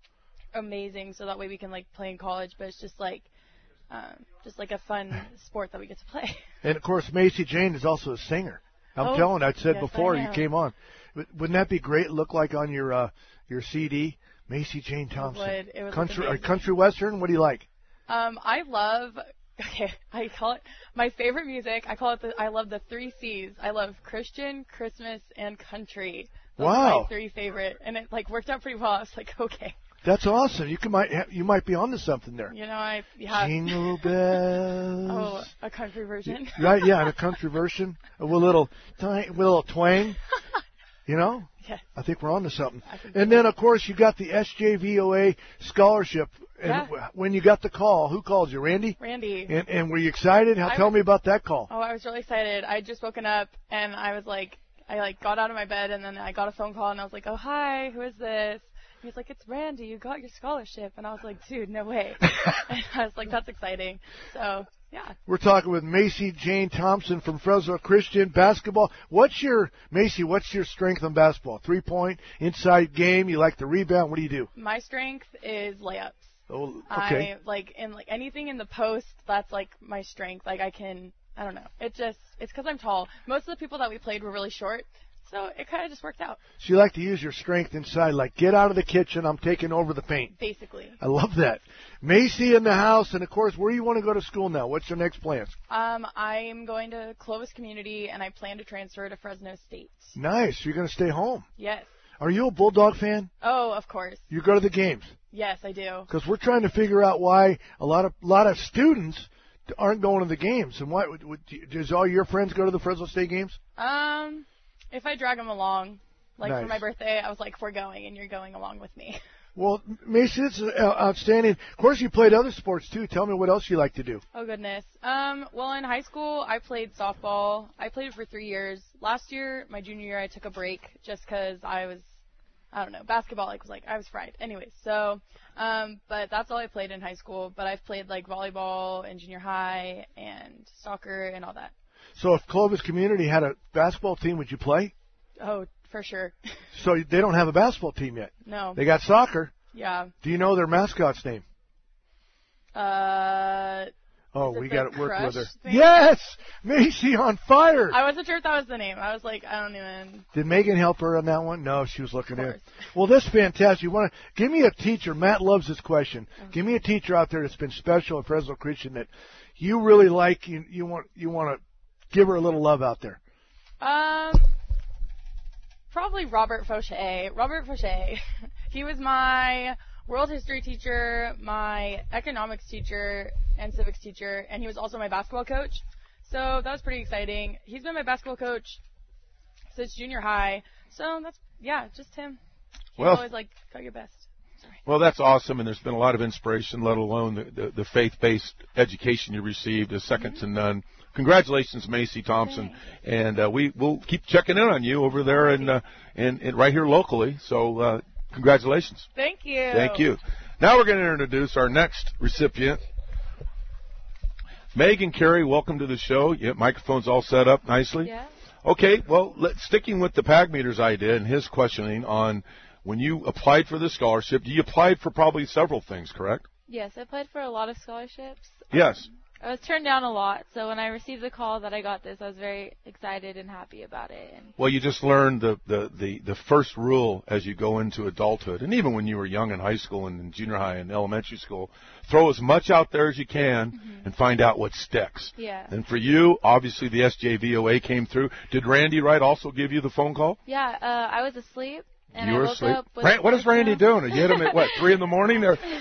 F: amazing so that way we can like play in college, but it's just like a fun sport that we get to play.
A: And of course Macy Jane is also a singer. I'm telling you, I said before you came on. Wouldn't that be great? Look like on your CD, Macy Jane Thompson.
F: It would.
A: Country western. What do you like?
F: I love. Okay, I call it my favorite music. I love the 3 C's. I love Christian, Christmas, and country. Those are my 3 favorite, and it like worked out pretty well. I was like, okay.
A: That's awesome. You might be onto something there.
F: You know,
A: Jingle bells.
F: Oh, a country version.
A: Right? Yeah, and a country version with a little twang. You know?
F: Yes.
A: I think we're on to something. And then, of course, you got the SJVOA scholarship. And when you got the call, who called you? Randy?
F: Randy.
A: And were you excited? Tell me about that call.
F: Oh, I was really excited. I had just woken up, and I was like, I got out of my bed, and then I got a phone call, and I was like, oh, hi, who is this? And he's like, it's Randy, you got your scholarship. And I was like, dude, no way. And I was like, that's exciting. So, yeah.
A: We're talking with Macy Jane Thompson from Fresno Christian basketball. What's your strength in basketball? 3-point, inside game, you like the rebound, what do you do?
F: My strength is layups.
A: Oh, okay.
F: Anything in the post, that's like my strength. Like I don't know. It's because I'm tall. Most of the people that we played were really short. So it kind of just worked out.
A: So you like to use your strength inside, like get out of the kitchen, I'm taking over the paint.
F: Basically.
A: I love that. Macy in the house, and of course, where do you want to go to school now? What's your next plans?
F: I'm going to Clovis Community, and I plan to transfer to Fresno State.
A: Nice. You're going to stay home?
F: Yes.
A: Are you a Bulldog fan?
F: Oh, of course.
A: You go to the games?
F: Yes, I do.
A: Because we're trying to figure out why a lot of students aren't going to the games. And why does all your friends go to the Fresno State games?
F: If I drag them along, like
A: nice.
F: For my birthday, I was like, we're going, and you're going along with me.
A: Well, Macy, this is outstanding. Of course, you played other sports, too. Tell me what else you like to do.
F: Oh, goodness. Well, in high school, I played softball. I played it for 3 years. Last year, my junior year, I took a break just because I don't know, basketball, I was fried. Anyways, so, but that's all I played in high school. But I've played, volleyball in junior high and soccer and all that.
A: So if Clovis Community had a basketball team, would you play?
F: Oh, for sure.
A: So they don't have a basketball team yet?
F: No.
A: They got soccer?
F: Yeah.
A: Do you know their mascot's name?
F: We
A: got to work with her.
F: Thing?
A: Yes! Macy on fire!
F: I wasn't sure if that was the name. I was like, I don't even...
A: Did Megan help her on that one? No, she was looking in. Well, this is fantastic. You want to give me a teacher. Matt loves this question. Okay. Give me a teacher out there that's been special at Fresno Christian that you really like. You want to give her a little love out there.
F: Probably Robert Fauché. Robert Fauché. He was my world history teacher, my economics teacher, and civics teacher, and he was also my basketball coach. So that was pretty exciting. He's been my basketball coach since junior high. So that's, just him. He's always like, go your best. Sorry.
D: Well, that's awesome, and there's been a lot of inspiration, let alone the faith-based education you received is second to none. Congratulations, Macy Thompson, and we'll keep checking in on you over there and right here locally. So congratulations.
F: Thank you.
D: Thank you. Now we're going to introduce our next recipient. Megan Carey, welcome to the show. Yeah, microphone's all set up nicely.
G: Yeah.
D: Okay, well, sticking with the PAG Meters idea and his questioning on when you applied for the scholarship, you applied for probably several things, correct?
G: Yes, I applied for a lot of scholarships.
D: Yes.
G: I was turned down a lot, so when I received the call that I got this, I was very excited and happy about it.
D: Well, you just learned the first rule as you go into adulthood, and even when you were young in high school and in junior high and elementary school, throw as much out there as you can and find out what sticks.
G: Yeah.
D: And for you, obviously the SJVOA came through. Did Randy Wright also give you the phone call?
G: Yeah, I was asleep. And
D: you
G: I
D: were
G: woke
D: asleep.
G: up with
D: What is Randy doing? You hit him at 3 a.m? Or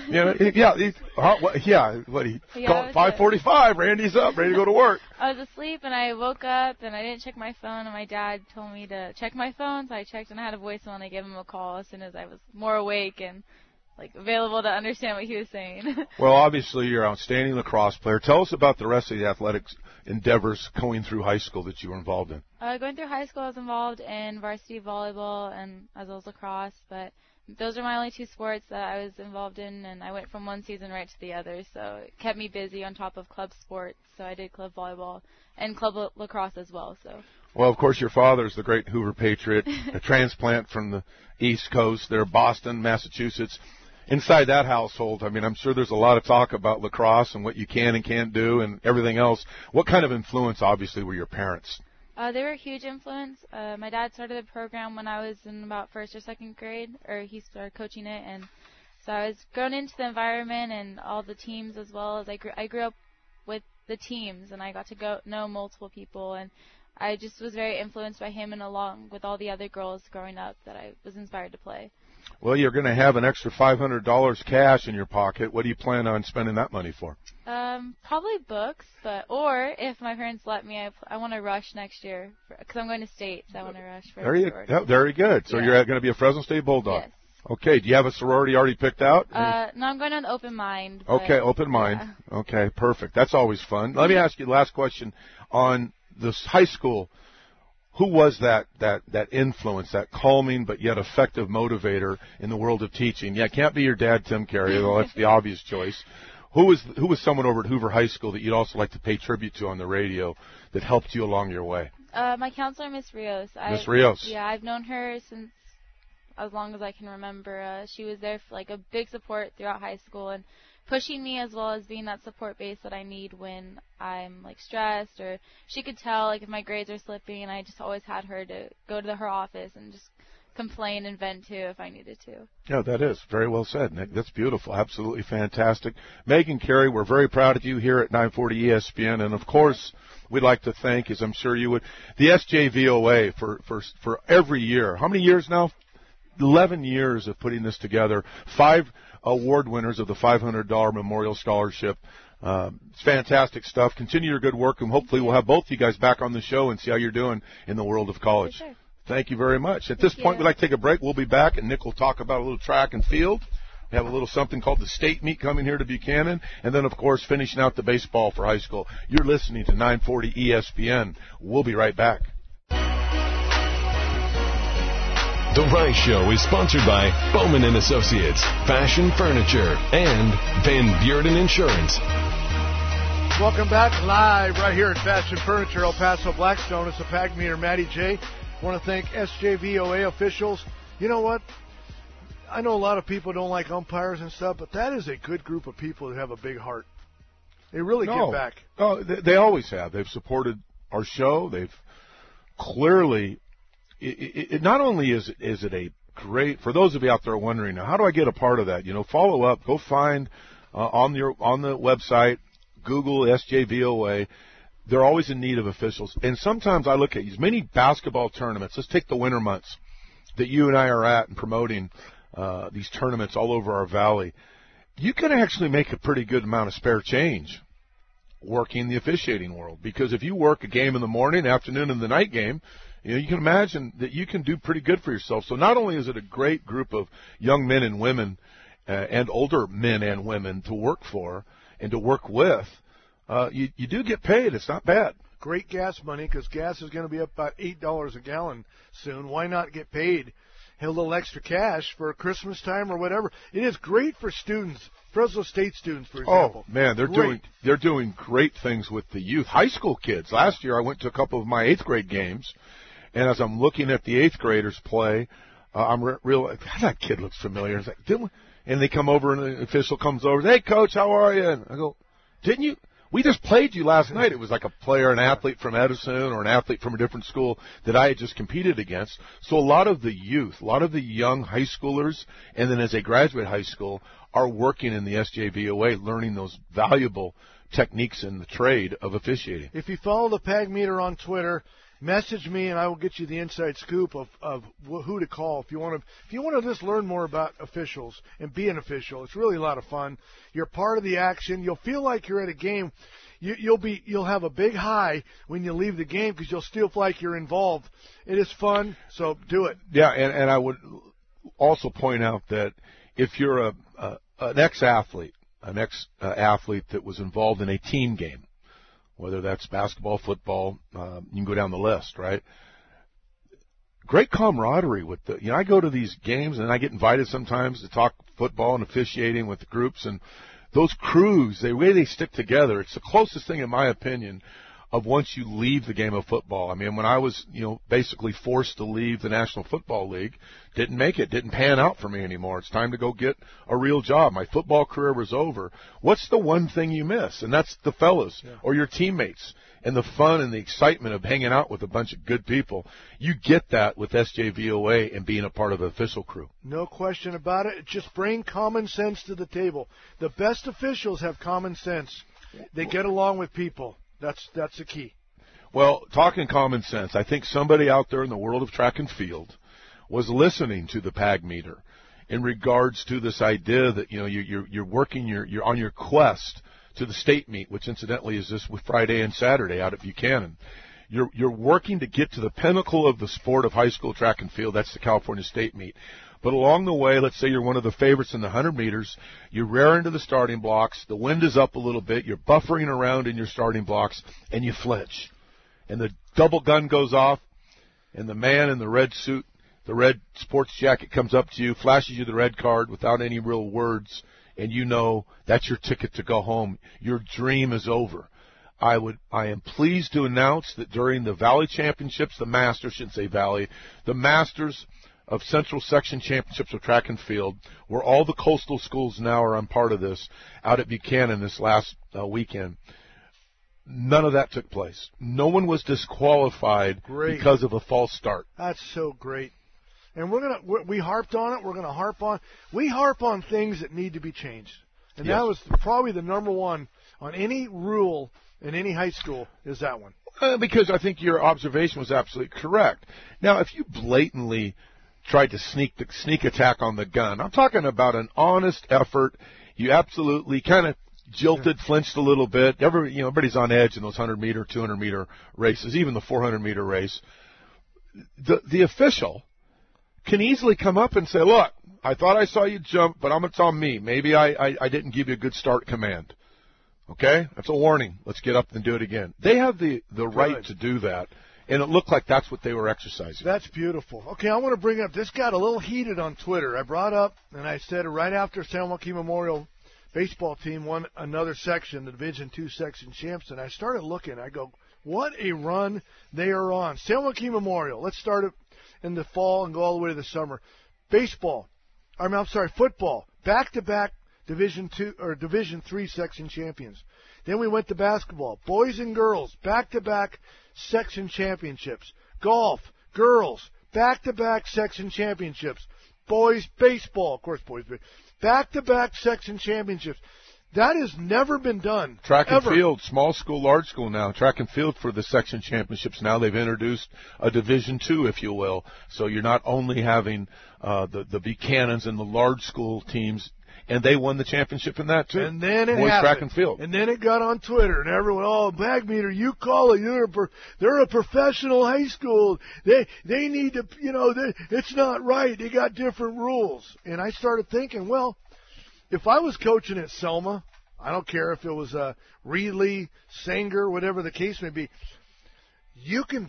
D: 5:45. Randy's up, ready to go to work.
G: I was asleep and I woke up and I didn't check my phone, and my dad told me to check my phone, so I checked and I had a voicemail and I gave him a call as soon as I was more awake and available to understand what he was saying.
D: Well, obviously you're an outstanding lacrosse player. Tell us about the rest of the athletics endeavors going through high school that you were involved in.
G: Going through high school, I was involved in varsity volleyball and as well as lacrosse, but those are my only two sports that I was involved in, and I went from one season right to the other, so it kept me busy on top of club sports. So I did club volleyball and club lacrosse as well. So.
D: Well, of course, your father is the great Hoover Patriot, a transplant from the East Coast there, Boston, Massachusetts. Inside that household, I mean, I'm sure there's a lot of talk about lacrosse and what you can and can't do and everything else. What kind of influence, obviously, were your parents?
G: They were a huge influence. My dad started the program when I was in about first or second grade, or he started coaching it, and so I was grown into the environment and all the teams as well as I grew up with the teams, and I got to know multiple people, and I just was very influenced by him, and along with all the other girls growing up that I was inspired to play.
D: Well, you're going to have an extra $500 cash in your pocket. What do you plan on spending that money for?
G: Probably books, or if my parents let me, I want to rush next year because I'm going to state, so I want to rush for
D: Very good. So you're going to be a Fresno State Bulldog.
G: Yes.
D: Okay. Do you have a sorority already picked out?
G: No, I'm going on Open Mind.
D: Okay, Open Mind. Yeah. Okay, perfect. That's always fun. Let me ask you the last question on this high school. Who was that influence, that calming but yet effective motivator in the world of teaching? Yeah, it can't be your dad, Tim Carey, though that's the obvious choice. Who was someone over at Hoover High School that you'd also like to pay tribute to on the radio that helped you along your way?
G: My counselor, Miss Rios.
D: Miss Rios.
G: Yeah, I've known her since as long as I can remember. She was there for a big support throughout high school and pushing me as well as being that support base that I need when I'm stressed, or she could tell if my grades are slipping, and I just always had her to go to her office and just complain and vent to if I needed to.
D: Yeah, that is very well said, Nick. That's beautiful. Absolutely fantastic. Megan Carey, we're very proud of you here at 940 ESPN, and of course, we'd like to thank, as I'm sure you would, the SJVOA for every year. How many years now? 11 years of putting this together. 5 award winners of the $500 Memorial Scholarship. It's fantastic stuff. Continue your good work, and hopefully we'll have both of you guys back on the show and see how you're doing in the world of college.
G: Sure.
D: Thank you very much. At this point, we'd like to take a break. We'll be back, and Nick will talk about a little track and field. We have a little something called the state meet coming here to Buchanan, and then, of course, finishing out the baseball for high school. You're listening to 940 ESPN. We'll be right back.
C: The Rice Show is sponsored by Bowman & Associates, Fashion Furniture, and Van Beurden Insurance.
A: Welcome back live right here at Fashion Furniture, El Paso, Blackstone. It's the PAG Meter, Matty J. I want to thank SJVOA officials. You know what? I know a lot of people don't like umpires and stuff, but that is a good group of people that have a big heart. They really give back.
D: Oh, they always have. They've supported our show. They've clearly... It not only is it a great, for those of you out there wondering, how do I get a part of that? Follow up, go find on the website, Google SJVOA. They're always in need of officials. And sometimes I look at these many basketball tournaments. Let's take the winter months that you and I are at and promoting. these tournaments all over our valley, you can actually make a pretty good amount of spare change working the officiating world. Because if you work a game in the morning, afternoon, and the night game, you can imagine that you can do pretty good for yourself. So not only is it a great group of young men and women and older men and women to work for and to work with, you do get paid. It's not bad.
A: Great gas money, because gas is going to be up about $8 a gallon soon. Why not get paid a little extra cash for Christmas time or whatever? It is great for students, Fresno State students, for example.
D: Oh man, they're doing great things with the youth, high school kids. Last year I went to a couple of my 8th grade games, and as I'm looking at the 8th graders play, I'm real. That kid looks familiar. It's like, and they come over, and the official comes over. Hey, coach, how are you? And I go, didn't you? We just played you last night. It was like a player, an athlete from Edison or an athlete from a different school that I had just competed against. So a lot of the youth, a lot of the young high schoolers, and then as they graduate high school, are working in the SJVOA, learning those valuable techniques in the trade of officiating.
A: If you follow the PAG meter on Twitter, message me and I will get you the inside scoop of who to call if you want to just learn more about officials and be an official. It's really a lot of fun. You're part of the action. You'll feel like you're at a game. You'll have a big high when you leave the game because you'll still feel like you're involved. It is fun, so do it.
D: Yeah, and I would also point out that if you're an ex-athlete, that was involved in a team game, whether that's basketball, football, you can go down the list, right? Great camaraderie with I go to these games and I get invited sometimes to talk football and officiating with the groups, and those crews, the way they stick together, it's the closest thing, in my opinion, of once you leave the game of football. I mean, when I was, basically forced to leave the National Football League, didn't pan out for me anymore. It's time to go get a real job. My football career was over. What's the one thing you miss? And that's the fellas or your teammates and the fun and the excitement of hanging out with a bunch of good people. You get that with SJVOA and being a part of the official crew.
A: No question about it. Just bring common sense to the table. The best officials have common sense. They get along with people. That's the key.
D: Well, talking common sense, I think somebody out there in the world of track and field was listening to the PAG meter in regards to this idea that you're working, you're on your quest to the state meet, which incidentally is this Friday and Saturday out at Buchanan. You're working to get to the pinnacle of the sport of high school track and field. That's the California State meet. But along the way, let's say you're one of the favorites in the 100 meters, you rear into the starting blocks, the wind is up a little bit, you're buffering around in your starting blocks, and you flinch. And the double gun goes off, and the man in the red suit, the red sports jacket comes up to you, flashes you the red card without any real words, and you know that's your ticket to go home. Your dream is over. I am pleased to announce that during the Valley Championships, the Masters of Central Section Championships of Track and Field, where all the coastal schools now are on part of this, out at Buchanan this last weekend. None of that took place. No one was disqualified because of a false start.
A: That's so great. And we harped on it. We're going to harp on. We harp on things that need to be changed. And that was probably the number one on any rule in any high school is that one.
D: Because I think your observation was absolutely correct. Now, if you blatantly tried to sneak attack on the gun, I'm talking about an honest effort. You absolutely kind of jilted, flinched a little bit. Everybody's on edge in those 100-meter, 200-meter races, even the 400-meter race. The official can easily come up and say, look, I thought I saw you jump, but it's on me. Maybe I didn't give you a good start command. Okay? That's a warning. Let's get up and do it again. They have the right to do that, and it looked like that's what they were exercising.
A: That's beautiful. Okay, I want to bring up, this got a little heated on Twitter. I brought up, and I said right after San Joaquin Memorial baseball team won another section, the Division II section champs, and I started looking. I go, what a run they are on. San Joaquin Memorial. Let's start it in the fall and go all the way to the summer. Football. Back-to-back Division II or Division III section champions. Then we went to basketball. Boys and girls, back-to-back section championships. Golf, girls, back-to-back section championships. Boys baseball, of course, back-to-back section championships. That has never been done.
D: Track and
A: ever.
D: field, small school, large school now. Track and field for the section championships now. They've introduced a Division II, if you will. So you're not only having the Buchanans and the large school teams, and they won the championship in that too.
A: And then it
D: Boys
A: happened.
D: track and field.
A: And then it got on Twitter, and everyone, oh, Bagmeter, you call it. They're a professional high school. They need to, it's not right. They got different rules. And I started thinking, well, if I was coaching at Selma, I don't care if it was Reedley, Sanger, whatever the case may be, you can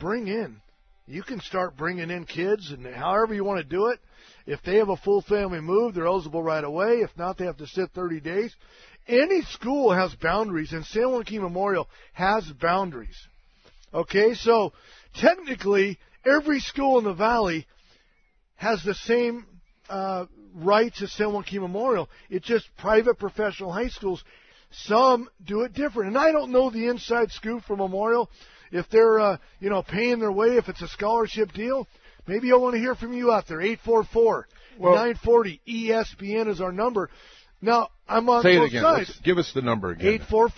A: start bringing in kids, and however you want to do it. If they have a full family move, they're eligible right away. If not, they have to sit 30 days. Any school has boundaries, and San Joaquin Memorial has boundaries. Okay, so technically, every school in the Valley has the same rights as San Joaquin Memorial. It's just private professional high schools. Some do it different. And I don't know the inside scoop for Memorial. If they're, paying their way, if it's a scholarship deal, maybe I want to hear from you out there. 844-940 ESPN is our number. Now, I'm on
D: say
A: both
D: it again.
A: sides.
D: Give us the number again.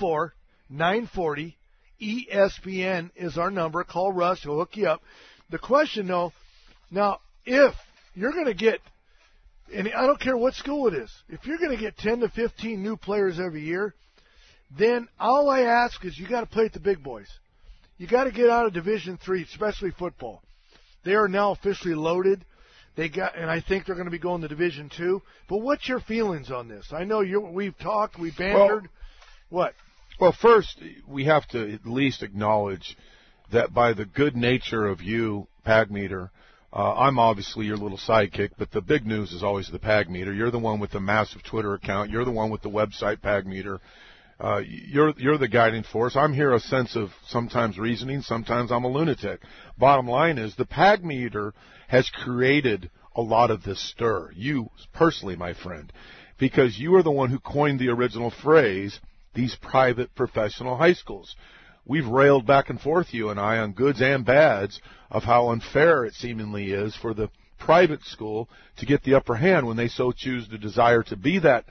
A: 844-940 ESPN is our number. Call Russ. He'll hook you up. The question, though, now, if you're going to get, and I don't care what school it is, if you're going to get 10 to 15 new players every year, then all I ask is you got to play at the big boys. You got to get out of Division III, especially football. They are now officially loaded. And I think they're going to be going to Division II. But what's your feelings on this? I know we've talked, we've bantered. What?
D: Well, first, we have to at least acknowledge that by the good nature of you, Pagmeter, I'm obviously your little sidekick, but the big news is always the Pagmeter. You're the one with the massive Twitter account. You're the one with the website, Pagmeter. You're the guiding force. I'm here a sense of sometimes reasoning, sometimes I'm a lunatic. Bottom line is the Pagmeter has created a lot of this stir. You personally, my friend, because you are the one who coined the original phrase, these private professional high schools. We've railed back and forth, you and I, on goods and bads of how unfair it seemingly is for the private school to get the upper hand when they so choose to desire to be that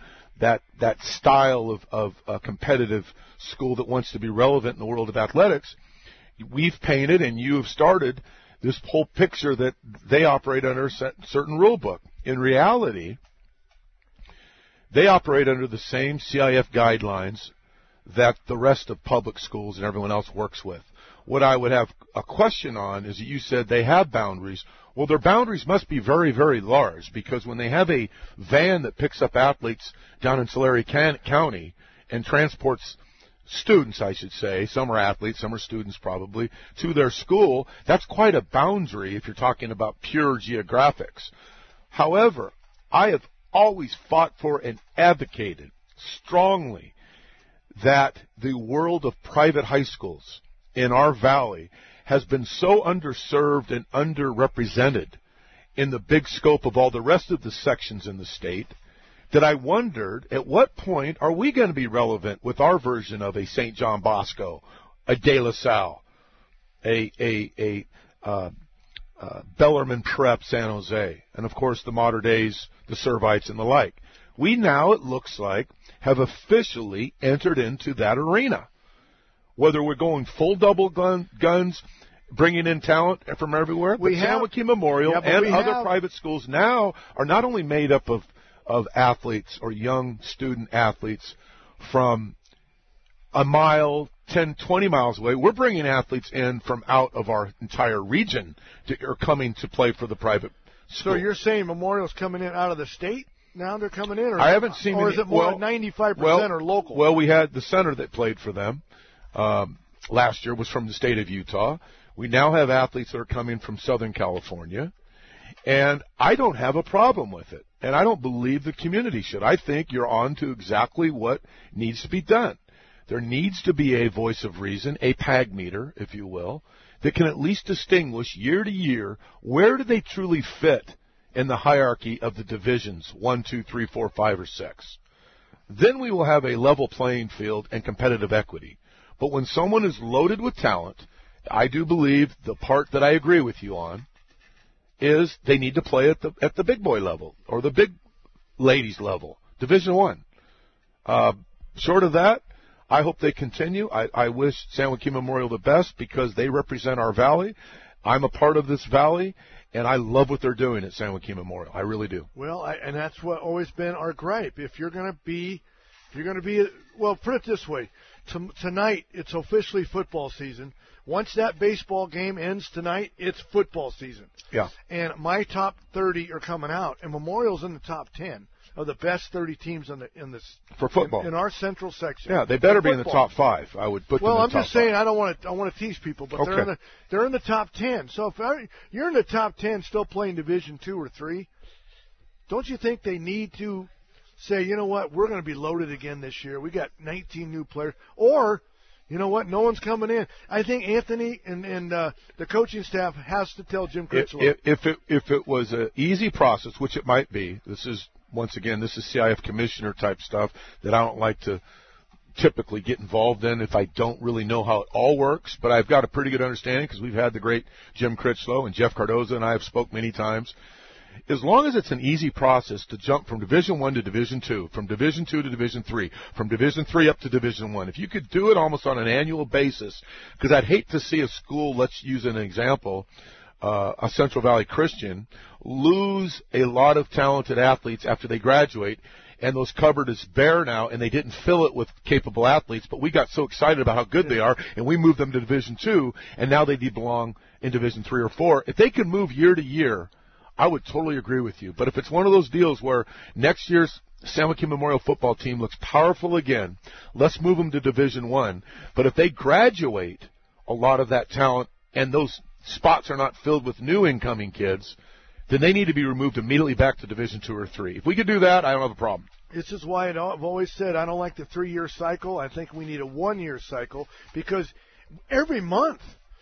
D: style of a competitive school that wants to be relevant in the world of athletics. We've painted and you have started this whole picture that they operate under a certain rule book. In reality, they operate under the same CIF guidelines that the rest of public schools and everyone else works with. What I would have a question on is that you said they have boundaries. Well, their boundaries must be very, very large, because when they have a van that picks up athletes down in Tulare County and transports students, I should say, some are athletes, some are students probably, to their school, that's quite a boundary if you're talking about pure geographics. However, I have always fought for and advocated strongly that the world of private high schools in our valley has been so underserved and underrepresented in the big scope of all the rest of the sections in the state that I wondered at what point are we going to be relevant with our version of a St. John Bosco, a De La Salle, a Bellarmine Prep San Jose, and of course the modern days, the Servites and the like. We now, it looks like, have officially entered into that arena. Whether we're going full double guns, bringing in talent from everywhere, but San Joaquin Memorial and other private schools now are not only made up of athletes or young student athletes from a mile, 10, 20 miles away. We're bringing athletes in from out of our entire region are coming to play for the private school.
A: So you're saying Memorial's coming in out of the state? Now they're coming in? Or
D: I haven't seen
A: Or is it more 95% or local?
D: Well, we had the center that played for them last year was from the state of Utah. We now have athletes that are coming from Southern California. And I don't have a problem with it. And I don't believe the community should. I think you're on to exactly what needs to be done. There needs to be a voice of reason, a Pagmeter, if you will, that can at least distinguish year to year where do they truly fit in the hierarchy of the divisions 1, 2, 3, 4, 5, or 6. Then we will have a level playing field and competitive equity. But when someone is loaded with talent, I do believe the part that I agree with you on is they need to play at the big boy level or the big ladies level, Division I. short of that, I hope they continue. I wish San Joaquin Memorial the best because they represent our valley. I'm a part of this valley, and I love what they're doing at San Joaquin Memorial. I really do.
A: Well, and that's what always been our gripe. If you're going to be, well, put it this way. Tonight, it's officially football season. Once that baseball game ends tonight, it's football season.
D: Yeah.
A: And my top 30 are coming out, and Memorial's in the top 10 of the best 30 teams in this
D: for football
A: in our central section.
D: Yeah, they better be in the top 5. I would put them in the top 5.
A: Well, I'm just saying I want to tease people, but they're in the top 10. So if you're in the top 10 still playing Division 2 or 3, don't you think they need to say, you know what, we're going to be loaded again this year. We got 19 new players, or you know what, no one's coming in. I think Anthony and the coaching staff has to tell Jim Critchlow.
D: If it was an easy process, which it might be, this is CIF commissioner type stuff that I don't like to typically get involved in if I don't really know how it all works. But I've got a pretty good understanding because we've had the great Jim Critchlow, and Jeff Cardoza and I have spoke many times. As long as it's an easy process to jump from Division 1 to Division 2, from Division 2 to Division 3, from Division 3 up to Division 1, if you could do it almost on an annual basis, because I'd hate to see a school, let's use an example, a Central Valley Christian, lose a lot of talented athletes after they graduate, and those cupboard is bare now, and they didn't fill it with capable athletes, but we got so excited about how good they are, and we moved them to Division 2, and now they belong in Division 3 or 4. If they could move year to year, I would totally agree with you. But if it's one of those deals where next year's San Joaquin Memorial football team looks powerful again, let's move them to Division 1. But if they graduate a lot of that talent and those spots are not filled with new incoming kids, then they need to be removed immediately back to Division 2 or 3. If we could do that, I don't have a problem.
A: This is why I've always said I don't like the 3-year cycle. I think we need a 1-year cycle because every month,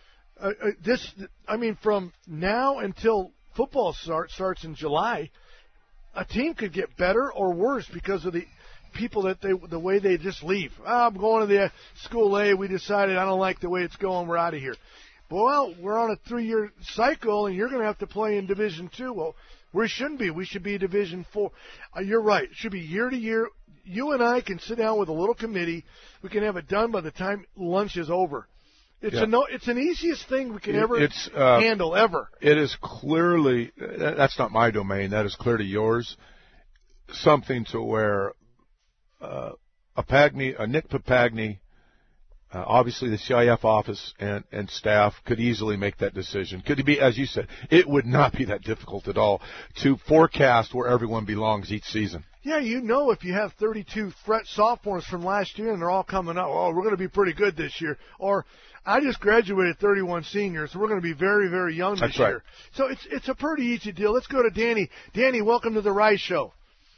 A: from now until football starts in July, a team could get better or worse because of the people the way they just leave. I'm going to the school A. We decided I don't like the way it's going. We're out of here. Well, we're on a 3-year cycle, and you're going to have to play in Division 2. Well, we shouldn't be. We should be Division 4. You're right. It should be year to year. You and I can sit down with a little committee. We can have it done by the time lunch is over. It's an easiest thing we can handle ever. It
D: is clearly, that's not my domain, that is clearly yours, something to where Nick Papagni, obviously the CIF office and staff could easily make that decision. Could it be, as you said, it would not be that difficult at all to forecast where everyone belongs each season.
A: Yeah, if you have 32 sophomores from last year and they're all coming up, we're going to be pretty good this year. Or I just graduated 31 seniors, so we're going to be very, very young this year.
D: Right.
A: So it's a pretty easy deal. Let's go to Danny. Danny, welcome to the Rice Show.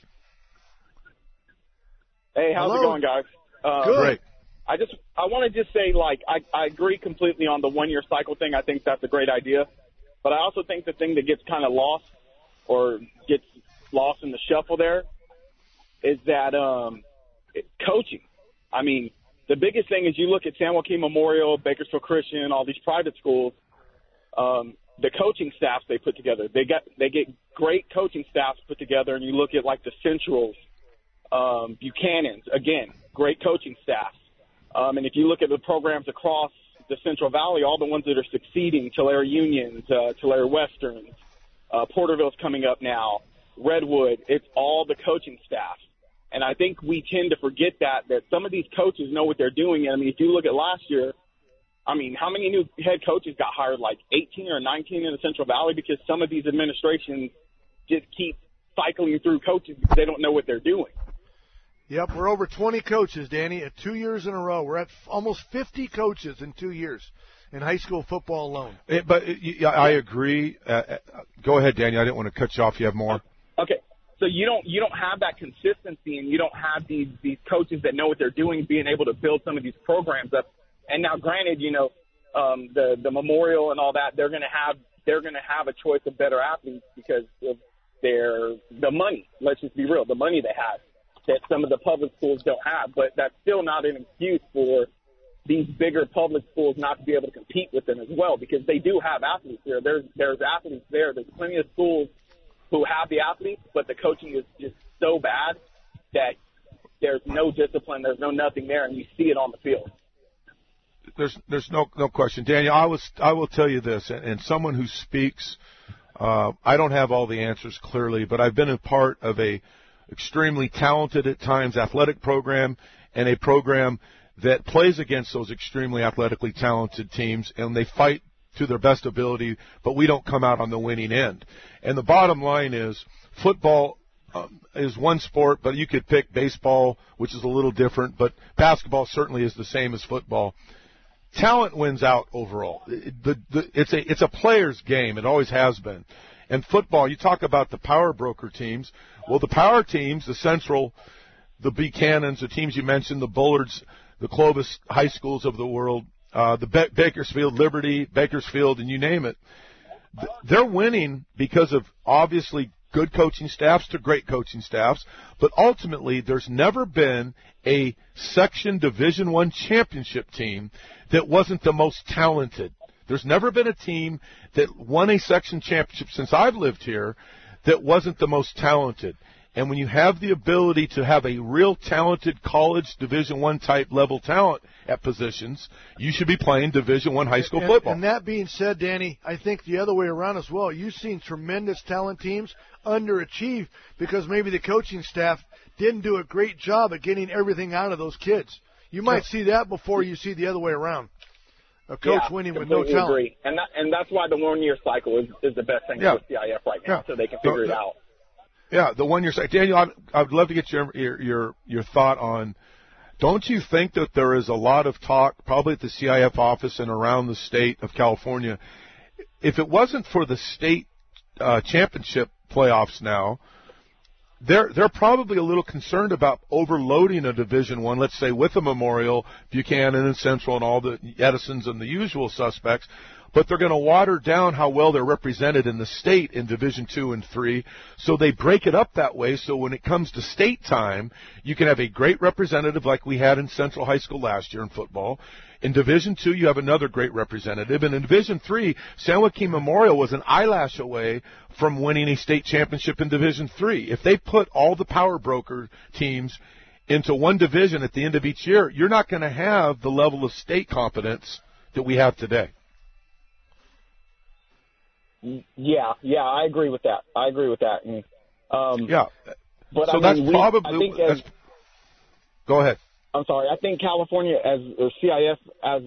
H: Hey, how's it going, guys?
A: Good.
D: Great.
H: I want to just say, I agree completely on the 1-year cycle thing. I think that's a great idea. But I also think the thing that gets kind of lost or gets lost in the shuffle there is that coaching. I mean, the biggest thing is you look at San Joaquin Memorial, Bakersfield Christian, all these private schools, the coaching staffs they put together. They get great coaching staffs put together, and you look at like the Centrals, Buchanan's, again, great coaching staffs. And if you look at the programs across the Central Valley, all the ones that are succeeding, Tulare Unions, Tulare Westerns, Porterville's coming up now, Redwood, it's all the coaching staff. And I think we tend to forget that some of these coaches know what they're doing. I mean, if you look at last year, I mean, how many new head coaches got hired, like 18 or 19 in the Central Valley, because some of these administrations just keep cycling through coaches because they don't know what they're doing.
A: Yep, we're over 20 coaches, Danny, at 2 years in a row. We're at almost 50 coaches in 2 years in high school football alone.
D: I agree. Go ahead, Danny. I didn't want to cut you off. You have more?
H: Okay. So you don't have that consistency, and you don't have these coaches that know what they're doing being able to build some of these programs up. And now, granted, the Memorial and all that, they're going to have a choice of better athletes because of the money. Let's just be real, the money they have that some of the public schools don't have. But that's still not an excuse for these bigger public schools not to be able to compete with them as well, because they do have athletes there. There's athletes there. There's plenty of schools who have the athletes, but the coaching is just so bad that there's no discipline, there's no nothing there, and you see it on the field.
D: There's no question, Daniel. I will tell you this, and someone who speaks, I don't have all the answers clearly, but I've been a part of a extremely talented at times athletic program and a program that plays against those extremely athletically talented teams, and they fight to their best ability, but we don't come out on the winning end. And the bottom line is football is one sport, but you could pick baseball, which is a little different, but basketball certainly is the same as football. Talent wins out overall. It's a player's game. It always has been. And football, you talk about the power broker teams. Well, the power teams, the Central, the Buchanans, the teams you mentioned, the Bullards, the Clovis high schools of the world, the Bakersfield, Liberty, Bakersfield, and you name it, they're winning because of obviously good coaching staffs to great coaching staffs, but ultimately there's never been a Section Division I championship team that wasn't the most talented. There's never been a team that won a section championship since I've lived here that wasn't the most talented. And when you have the ability to have a real talented college Division I type level talent at positions, you should be playing Division I high school football.
A: And that being said, Danny, I think the other way around as well. You've seen tremendous talent teams underachieve because maybe the coaching staff didn't do a great job at getting everything out of those kids. You might see that before you see the other way around. A coach winning with no talent.
H: Agree. And that's why the 1 year cycle is the best thing for CIF right now, so they can figure it out.
D: Yeah, the 1 year cycle. Daniel, I'd love to get your thought on. Don't you think that there is a lot of talk, probably at the CIF office and around the state of California, if it wasn't for the state championship playoffs now, they're probably a little concerned about overloading a Division I, let's say, with a Memorial, Buchanan and Central and all the Edisons and the usual suspects, but they're going to water down how well they're represented in the state in Division II and III, so they break it up that way so when it comes to state time, you can have a great representative like we had in Central High School last year in football. In Division II, you have another great representative. And in Division III, San Joaquin Memorial was an eyelash away from winning a state championship in Division III. If they put all the power broker teams into one division at the end of each year, you're not going to have the level of state competence that we have today.
H: Yeah, I agree with that. And, but
D: so that's probably. Go ahead.
H: I'm sorry. I think California or CIF as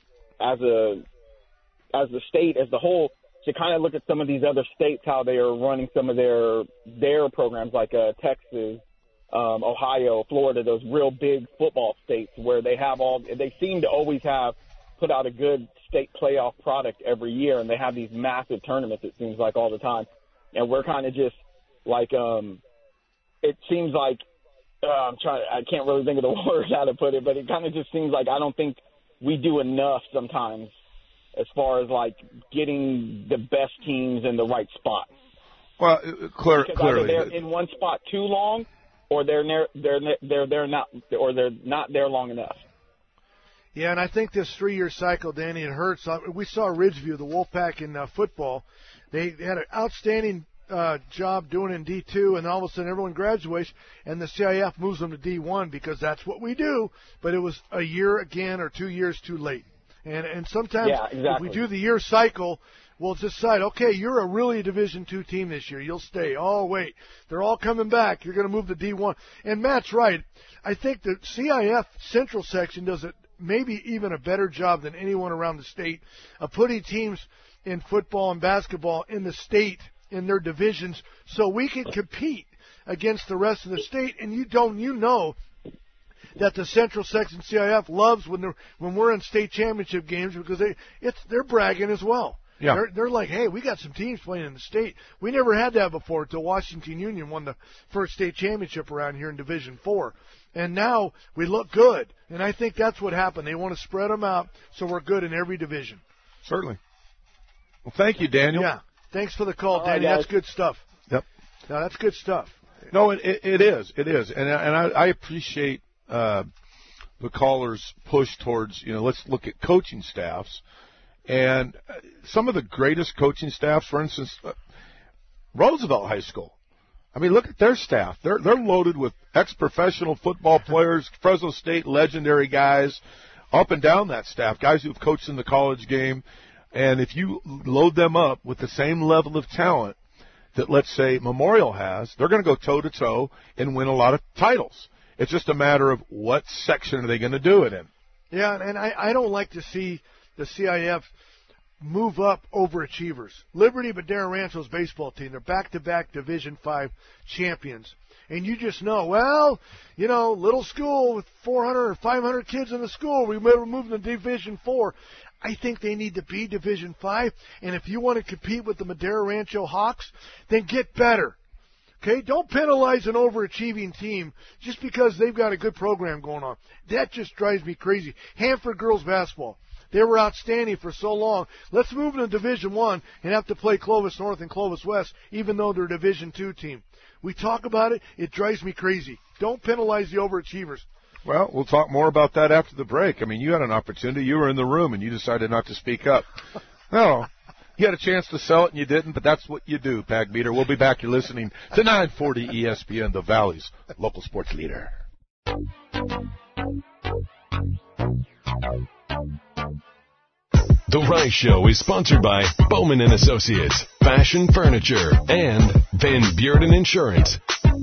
H: a state as the whole to kind of look at some of these other states, how they are running some of their programs, like Texas, Ohio, Florida, those real big football states where they seem to always have put out a good state playoff product every year, and they have these massive tournaments, it seems like, all the time. And we're kind of just like it seems like I can't really think of the words how to put it, but it kind of just seems like I don't think we do enough sometimes as far as like getting the best teams in the right spot.
D: Well, clearly,
H: either they're in one spot too long, or they're not there long enough.
A: Yeah, and I think this 3 year cycle, Danny, it hurts. We saw Ridgeview, the Wolfpack in football. They had an outstanding job doing in D2, and all of a sudden everyone graduates, and the CIF moves them to D1 because that's what we do. But it was a year again or 2 years too late. And sometimes if we do the year cycle, we'll decide, okay, you're a really Division II team this year. You'll stay. Oh, wait, they're all coming back. You're going to move to D1. And Matt's right. I think the CIF Central section does it maybe even a better job than anyone around the state of putting teams in football and basketball in the state in their divisions so we can compete against the rest of the state. And you know that the Central Section CIF loves when we're in state championship games because they're bragging as well.
D: Yeah.
A: They're like, hey, we got some teams playing in the state. We never had that before until Washington Union won the first state championship around here in Division IV. And now we look good. And I think that's what happened. They want to spread them out so we're good in every division.
D: Certainly. Well, thank you, Daniel.
A: Yeah. Thanks for the call, Danny. That's good stuff.
D: Yep.
A: No, that's good stuff.
D: No, it is. It is. And I appreciate the caller's push towards, let's look at coaching staffs. And some of the greatest coaching staffs, for instance, Roosevelt High School. I mean, look at their staff. They're loaded with ex-professional football players, Fresno State legendary guys, up and down that staff, guys who've coached in the college game. And if you load them up with the same level of talent that, let's say, Memorial has, they're going to go toe-to-toe and win a lot of titles. It's just a matter of what section are they going to do it in.
A: Yeah, and I don't like to see the CIF move up overachievers. Liberty Madera Rancho's baseball team, they're back-to-back Division V champions. And you just know, well, you know, little school with 400 or 500 kids in the school, we moved to Division IV. I think they need to be Division V. And if you want to compete with the Madera Rancho Hawks, then get better. Okay? Don't penalize an overachieving team just because they've got a good program going on. That just drives me crazy. Hanford girls basketball. They were outstanding for so long. Let's move into Division I and have to play Clovis North and Clovis West, even though they're a Division II team. We talk about it. It drives me crazy. Don't penalize the overachievers.
D: Well, we'll talk more about that after the break. I mean, you had an opportunity. You were in the room, and you decided not to speak up. No, you had a chance to sell it, and you didn't, but that's what you do, Pag Beater. We'll be back. You're listening to 940 ESPN, the Valley's local sports leader.
C: The Rice Show is sponsored by Bowman & Associates, Fashion Furniture, and Van Beurden Insurance.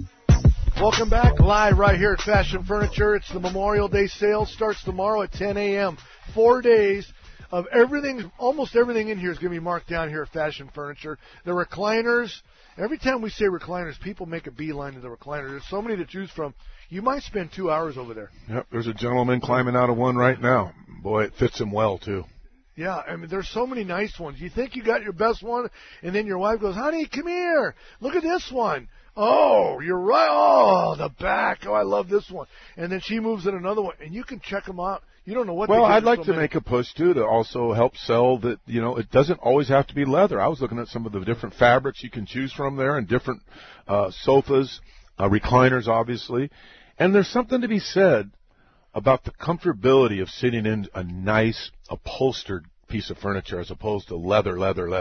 A: Welcome back, live right here at Fashion Furniture. It's the Memorial Day sale. Starts tomorrow at 10 a.m. 4 days of everything, almost everything in here is going to be marked down here at Fashion Furniture. The recliners, every time we say recliners, people make a beeline to the recliner. There's so many to choose from. You might spend 2 hours over there.
D: Yep, there's a gentleman climbing out of one right now. Boy, it fits him well, too.
A: Yeah, I mean, there's so many nice ones. You think you got your best one, and then your wife goes, honey, come here. Look at this one. Oh, you're right. Oh, the back. Oh, I love this one. And then she moves in another one, and you can check them out. You don't know what.
D: Well, I'd like to make a push, too, to also help sell that, you know, it doesn't always have to be leather. I was looking at some of the different fabrics you can choose from there and different sofas, recliners, obviously. And there's something to be said about the comfortability of sitting in a nice upholstered piece of furniture as opposed to leather.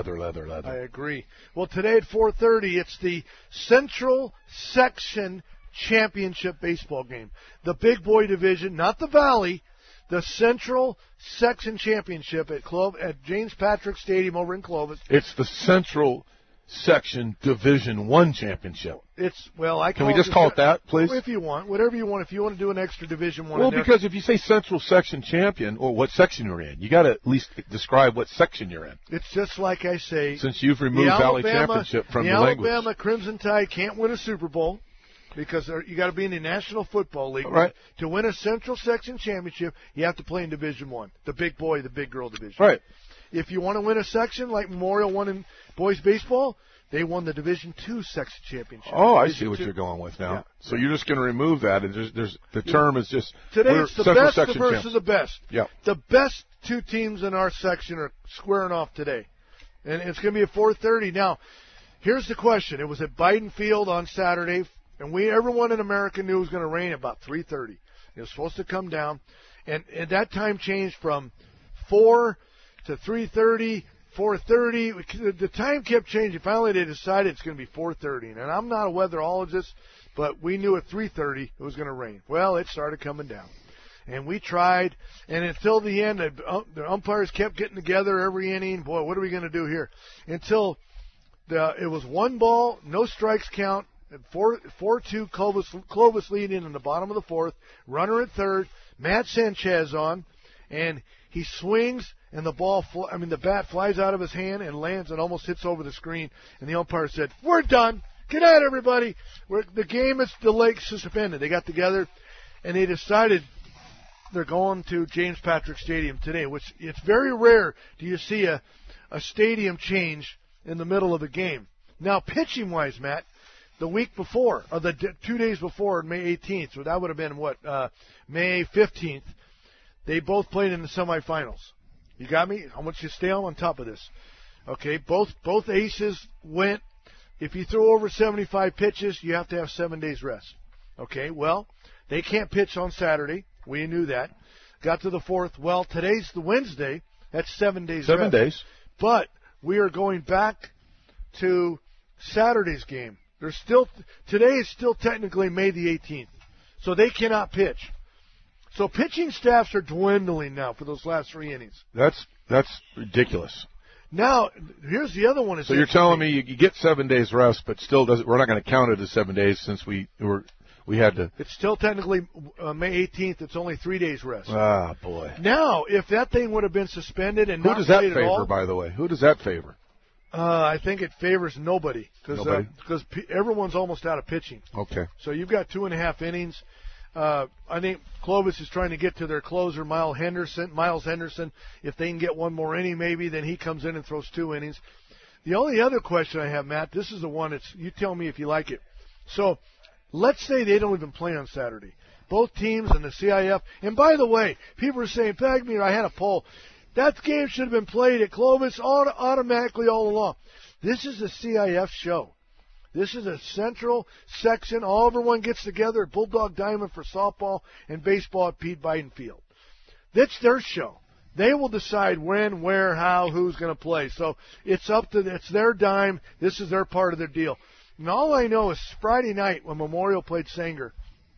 A: I agree. Well, today at 4:30, it's the Central Section Championship baseball game. The big boy division, not the Valley, the Central Section Championship at James Patrick Stadium over in Clovis.
D: It's the Central Section Division I Championship.
A: Can
D: we just call it that, please?
A: If you want, whatever you want. If you want to do an extra Division I.
D: Well, because if you say Central Section Champion, or what section you're in, you got to at least describe what section you're in.
A: It's just like I say.
D: Since you've removed Valley Championship from the language.
A: The Alabama Crimson Tide can't win a Super Bowl because you got to be in the National Football League.
D: Right.
A: To win a Central Section Championship, you have to play in Division I, the big boy, the big girl division.
D: Right.
A: If you want to win a section like Memorial won in boys baseball, they won the Division II Section Championship.
D: Oh, I see what you're going with now. Yeah. So you're just going to remove that, and the term is just
A: today it's the best versus the best.
D: Yeah.
A: The best two teams in our section are squaring off today, and it's going to be at 4:30. Now, here's the question: it was at Biden Field on Saturday, and everyone in America knew it was going to rain about 3:30. It was supposed to come down, and that time changed from 4 to 3:30. 4:30. The time kept changing. Finally, they decided it's going to be 4:30. And I'm not a weatherologist, but we knew at 3:30 it was going to rain. Well, it started coming down. And we tried, and until the end, the umpires kept getting together every inning. Boy, what are we going to do here? Until it was 1 ball, no strikes count, 4-2 Clovis leading in the bottom of the 4th. Runner at third, Matt Sanchez on, and he swings, and the bat flies out of his hand and lands and almost hits over the screen. And the umpire said, "We're done. Good night, everybody. The game is delayed, suspended." They got together, and they decided they're going to James Patrick Stadium today, which it's very rare do you see a stadium change in the middle of the game. Now, pitching-wise, Matt, the week before, or the 2 days before, May 18th, so that would have been May 15th, they both played in the semifinals. You got me? I want you to stay on top of this. Okay, both aces went. If you throw over 75 pitches, you have to have 7 days rest. Okay, well, they can't pitch on Saturday. We knew that. Got to the 4th. Well, today's the Wednesday. That's 7 days rest.
D: 7 days.
A: But we are going back to Saturday's game. Today is still technically May the 18th, so they cannot pitch. So pitching staffs are dwindling now for those last 3 innings.
D: That's ridiculous.
A: Now, here's the other one.
D: So you're telling me you get 7 days rest, but still we're not going to count it as 7 days since we had to.
A: It's still technically May 18th. It's only 3 days rest.
D: Ah, boy.
A: Now, if that thing would have been suspended and
D: who
A: not
D: does that
A: played
D: favor,
A: at all,
D: by the way? Who does that favor?
A: I think it favors nobody because everyone's almost out of pitching.
D: Okay.
A: So you've got 2.5 innings. I think Clovis is trying to get to their closer, Miles Henderson. If they can get one more inning, maybe, then he comes in and throws 2 innings. The only other question I have, Matt, this is the one you tell me if you like it. So let's say they don't even play on Saturday. Both teams and the CIF. And by the way, people are saying, Pagmeter, I had a poll. That game should have been played at Clovis automatically all along. This is a CIF show. This is a central section. Everyone gets together at Bulldog Diamond for softball and baseball at Pete Biden Field. That's their show. They will decide when, where, how, who's going to play. So it's their dime. This is their part of their deal. And all I know is Friday night when Memorial played Sanger,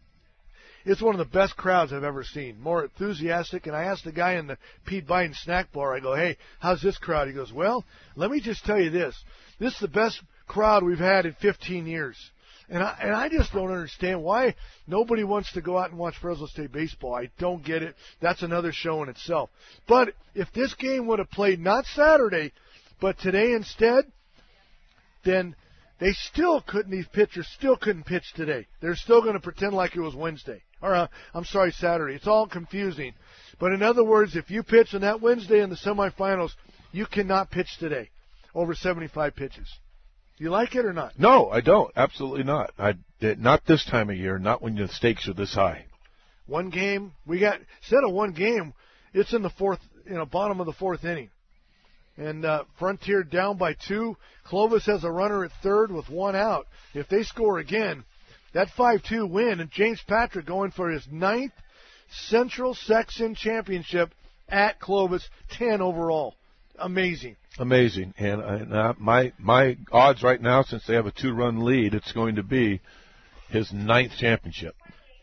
A: it's one of the best crowds I've ever seen. More enthusiastic. And I asked the guy in the Pete Biden snack bar, I go, hey, how's this crowd? He goes, well, let me just tell you this. This is the best crowd we've had in 15 years. And I just don't understand why nobody wants to go out and watch Fresno State baseball. I don't get it. That's another show in itself. But if this game would have played not Saturday, but today instead, then these pitchers still couldn't pitch today. They're still going to pretend like it was Wednesday. Or, Saturday. It's all confusing. But in other words, if you pitch on that Wednesday in the semifinals, you cannot pitch today over 75 pitches. Do you like it or not?
D: No, I don't. Absolutely not. Not this time of year, not when the stakes are this high.
A: One game, instead of one game, it's in the bottom of the 4th inning. And Frontier down by 2. Clovis has a runner at third with 1 out. If they score again, that 5-2 win, and James Patrick going for his 9th Central Section Championship at Clovis, 10 overall. Amazing. And my odds right now, since they have a 2-run lead, it's going to be his 9th championship.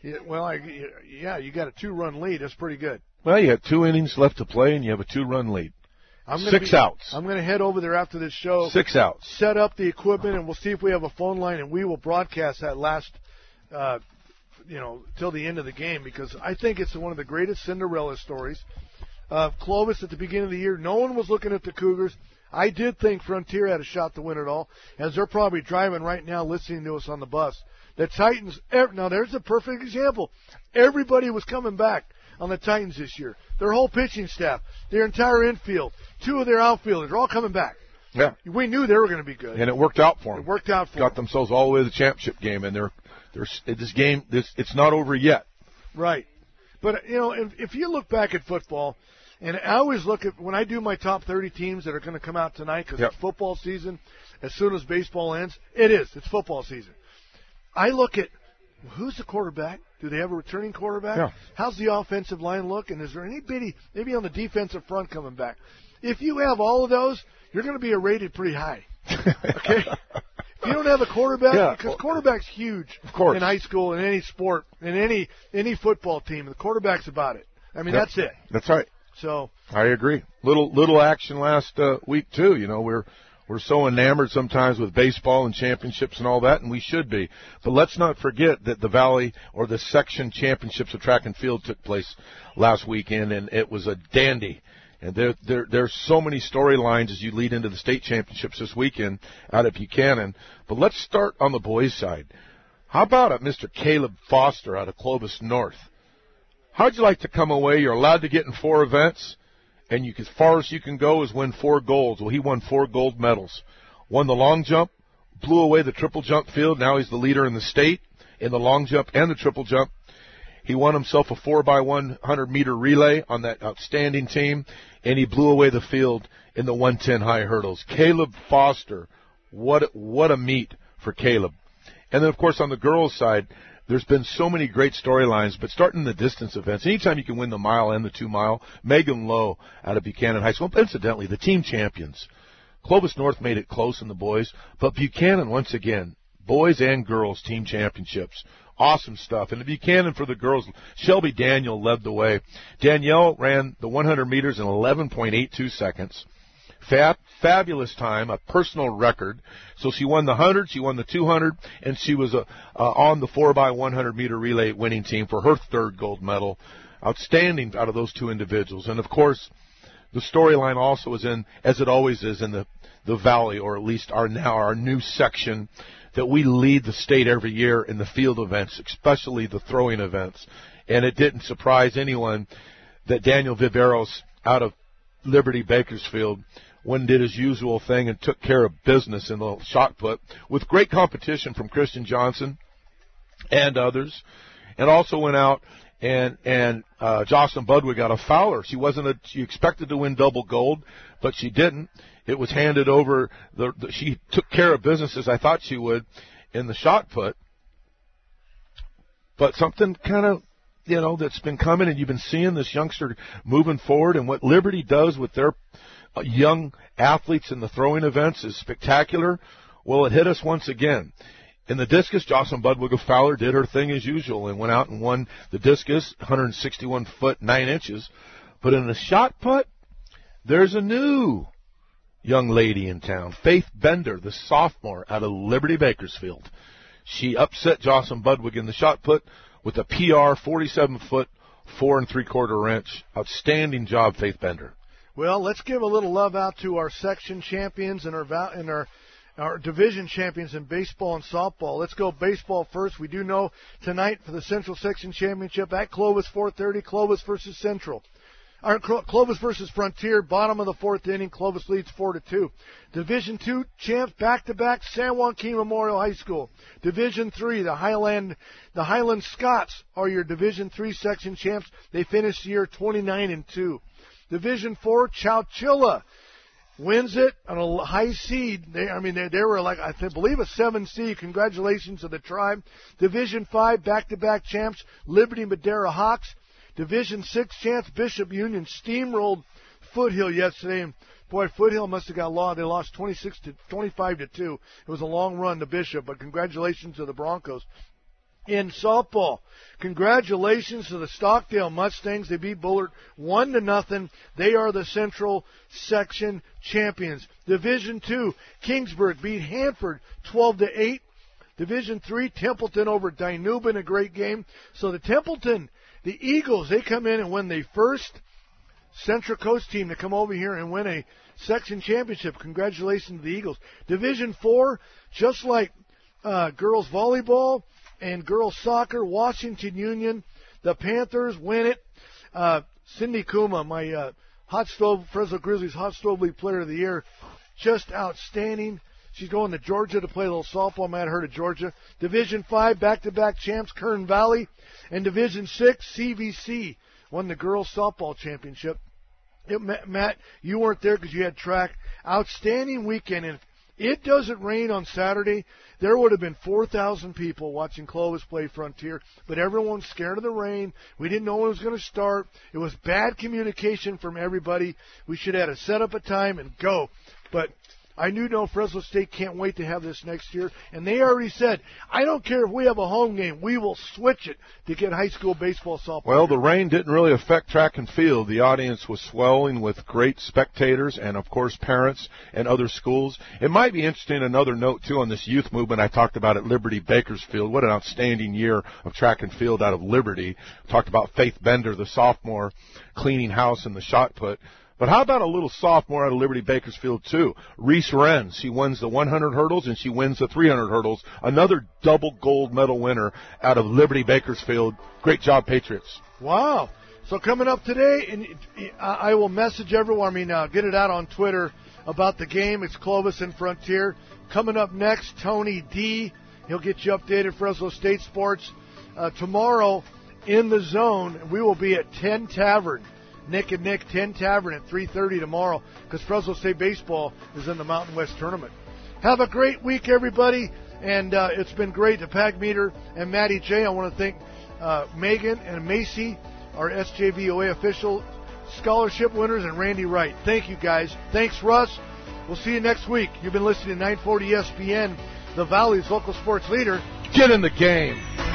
A: Yeah, you got a 2-run lead. That's pretty good.
D: Well, you have 2 innings left to play, and you have a 2-run lead. 6 outs.
A: I'm going to head over there after this show.
D: 6 outs.
A: Set up the equipment, and we'll see if we have a phone line, and we will broadcast that last, till the end of the game, because I think it's one of the greatest Cinderella stories. Clovis at the beginning of the year, no one was looking at the Cougars. I did think Frontier had a shot to win it all, as they're probably driving right now listening to us on the bus. The Titans, now there's a perfect example. Everybody was coming back on the Titans this year. Their whole pitching staff, their entire infield, 2 of their outfielders are all coming back.
D: Yeah.
A: We knew they were going to be good.
D: And it worked out for them.
A: Got
D: themselves all the way to the championship game, and it's not over yet.
A: Right. But, if you look back at football, and I always look at, when I do my top 30 teams that are going to come out tonight, because it's football season, as soon as baseball ends, it's football season. I look at, who's the quarterback? Do they have a returning quarterback?
D: Yeah.
A: How's the offensive line look? And is there anybody, maybe on the defensive front coming back? If you have all of those, you're going to be rated pretty high. Okay? If you don't have a quarterback, because quarterback's huge in high school, in any sport, in any football team, the quarterback's about it. I mean, that's it.
D: That's right.
A: So
D: I agree. Little action last week too. We're so enamored sometimes with baseball and championships and all that, and we should be. But let's not forget that the Valley or the section championships of track and field took place last weekend, and it was a dandy. And there's so many storylines as you lead into the state championships this weekend out at Buchanan. But let's start on the boys' side. How about Mr. Caleb Foster out of Clovis North? How'd you like to come away? You're allowed to get in 4 events, and as far as you can go is win 4 golds. Well, he won 4 gold medals. Won the long jump, blew away the triple jump field. Now he's the leader in the state in the long jump and the triple jump. He won himself a 4x100-meter relay on that outstanding team, and he blew away the field in the 110 high hurdles. Caleb Foster, what a meet for Caleb. And then, of course, on the girls' side, there's been so many great storylines, but starting the distance events, anytime you can win the mile and the 2-mile, Megan Lowe out of Buchanan High School, incidentally, the team champions. Clovis North made it close in the boys, but Buchanan, once again, boys and girls team championships. Awesome stuff. And the Buchanan for the girls, Shelby Daniel led the way. Danielle ran the 100 meters in 11.82 seconds. Fabulous time, a personal record. So she won the 100, she won the 200, and she was on the 4x100 meter relay winning team for her third gold medal. Outstanding out of those two individuals. And, of course, the storyline also is in, as it always is, in the Valley, or at least our new section, that we lead the state every year in the field events, especially the throwing events. And it didn't surprise anyone that Daniel Viveros out of Liberty Bakersfield went and did his usual thing and took care of business in the shot put with great competition from Christian Johnson and others, and also went out and Jocelyn Budwig got a Fowler. She expected to win double gold, but she didn't. It was handed over. She took care of business as I thought she would in the shot put. But something kind of, that's been coming, and you've been seeing this youngster moving forward, and what Liberty does with their young athletes in the throwing events is spectacular. Well, it hit us once again. In the discus, Jocelyn Budwig of Fowler did her thing as usual and went out and won the discus, 161 foot 9 inches. But in the shot put, there's a new young lady in town, Faith Bender, the sophomore out of Liberty Bakersfield. She upset Jocelyn Budwig in the shot put with a PR 47 foot 4 3/4 inch. Outstanding job, Faith Bender.
A: Well, let's give a little love out to our section champions and our division champions in baseball and softball. Let's go baseball first. We do know tonight for the Central Section Championship at Clovis, 4:30, Clovis versus Central. Clovis versus Frontier, bottom of the fourth inning. Clovis leads 4-2. Division II champs back-to-back, San Joaquin Memorial High School. Division III, the Highland Scots are your Division III section champs. They finished the year 29-2. Division IV, Chowchilla wins it on a high seed. They were like, I believe, a 7 seed. Congratulations to the Tribe. Division V, back-to-back champs, Liberty Madera Hawks. Division VI champs, Bishop Union, steamrolled Foothill yesterday. And boy, Foothill must have got lost. They lost 25-2. It was a long run to Bishop, but congratulations to the Broncos. In softball, congratulations to the Stockdale Mustangs. They beat Bullard 1-0. They are the Central Section champions. Division II, Kingsburg beat Hanford 12-8. Division III, Templeton over Dinuba in a great game. So the Eagles, they come in and win the first Central Coast team to come over here and win a section championship. Congratulations to the Eagles. Division IV, just like girls volleyball and girls soccer, Washington Union, the Panthers win it. Cindy Kuma, my Fresno Grizzlies Hot Stove League Player of the Year, just outstanding. She's going to Georgia to play a little softball. I'm at her to Georgia. Division V, back-to-back champs, Kern Valley. And Division VI, CVC, won the girls softball championship. Matt, you weren't there because you had track. Outstanding weekend. And if it doesn't rain on Saturday, there would have been 4,000 people watching Clovis play Frontier. But everyone's scared of the rain. We didn't know when it was going to start. It was bad communication from everybody. We should have had to set up a time and go. But I know Fresno State can't wait to have this next year. And they already said, I don't care if we have a home game. We will switch it to get high school baseball, softball.
D: Well, the rain didn't really affect track and field. The audience was swelling with great spectators and, of course, parents and other schools. It might be interesting, another note, too, on this youth movement I talked about at Liberty Bakersfield. What an outstanding year of track and field out of Liberty. Talked about Faith Bender, the sophomore, cleaning house in the shot put. But how about a little sophomore out of Liberty Bakersfield, too? Reese Wren. She wins the 100 hurdles, and she wins the 300 hurdles. Another double gold medal winner out of Liberty Bakersfield. Great job, Patriots.
A: Wow. So coming up today, and I will message everyone, get it out on Twitter about the game. It's Clovis and Frontier. Coming up next, Tony D. He'll get you updated, Fresno State Sports. Tomorrow, in the zone, we will be at 10 Tavern. Nick and Nick, 10 Tavern at 3:30 tomorrow, because Fresno State Baseball is in the Mountain West Tournament. Have a great week, everybody, and it's been great. The Pack Meter and Matty J. I want to thank Megan and Macy, our SJVOA official scholarship winners, and Randy Wright. Thank you, guys. Thanks, Russ. We'll see you next week. You've been listening to 940 ESPN,
B: the Valley's local sports leader. Get in the game.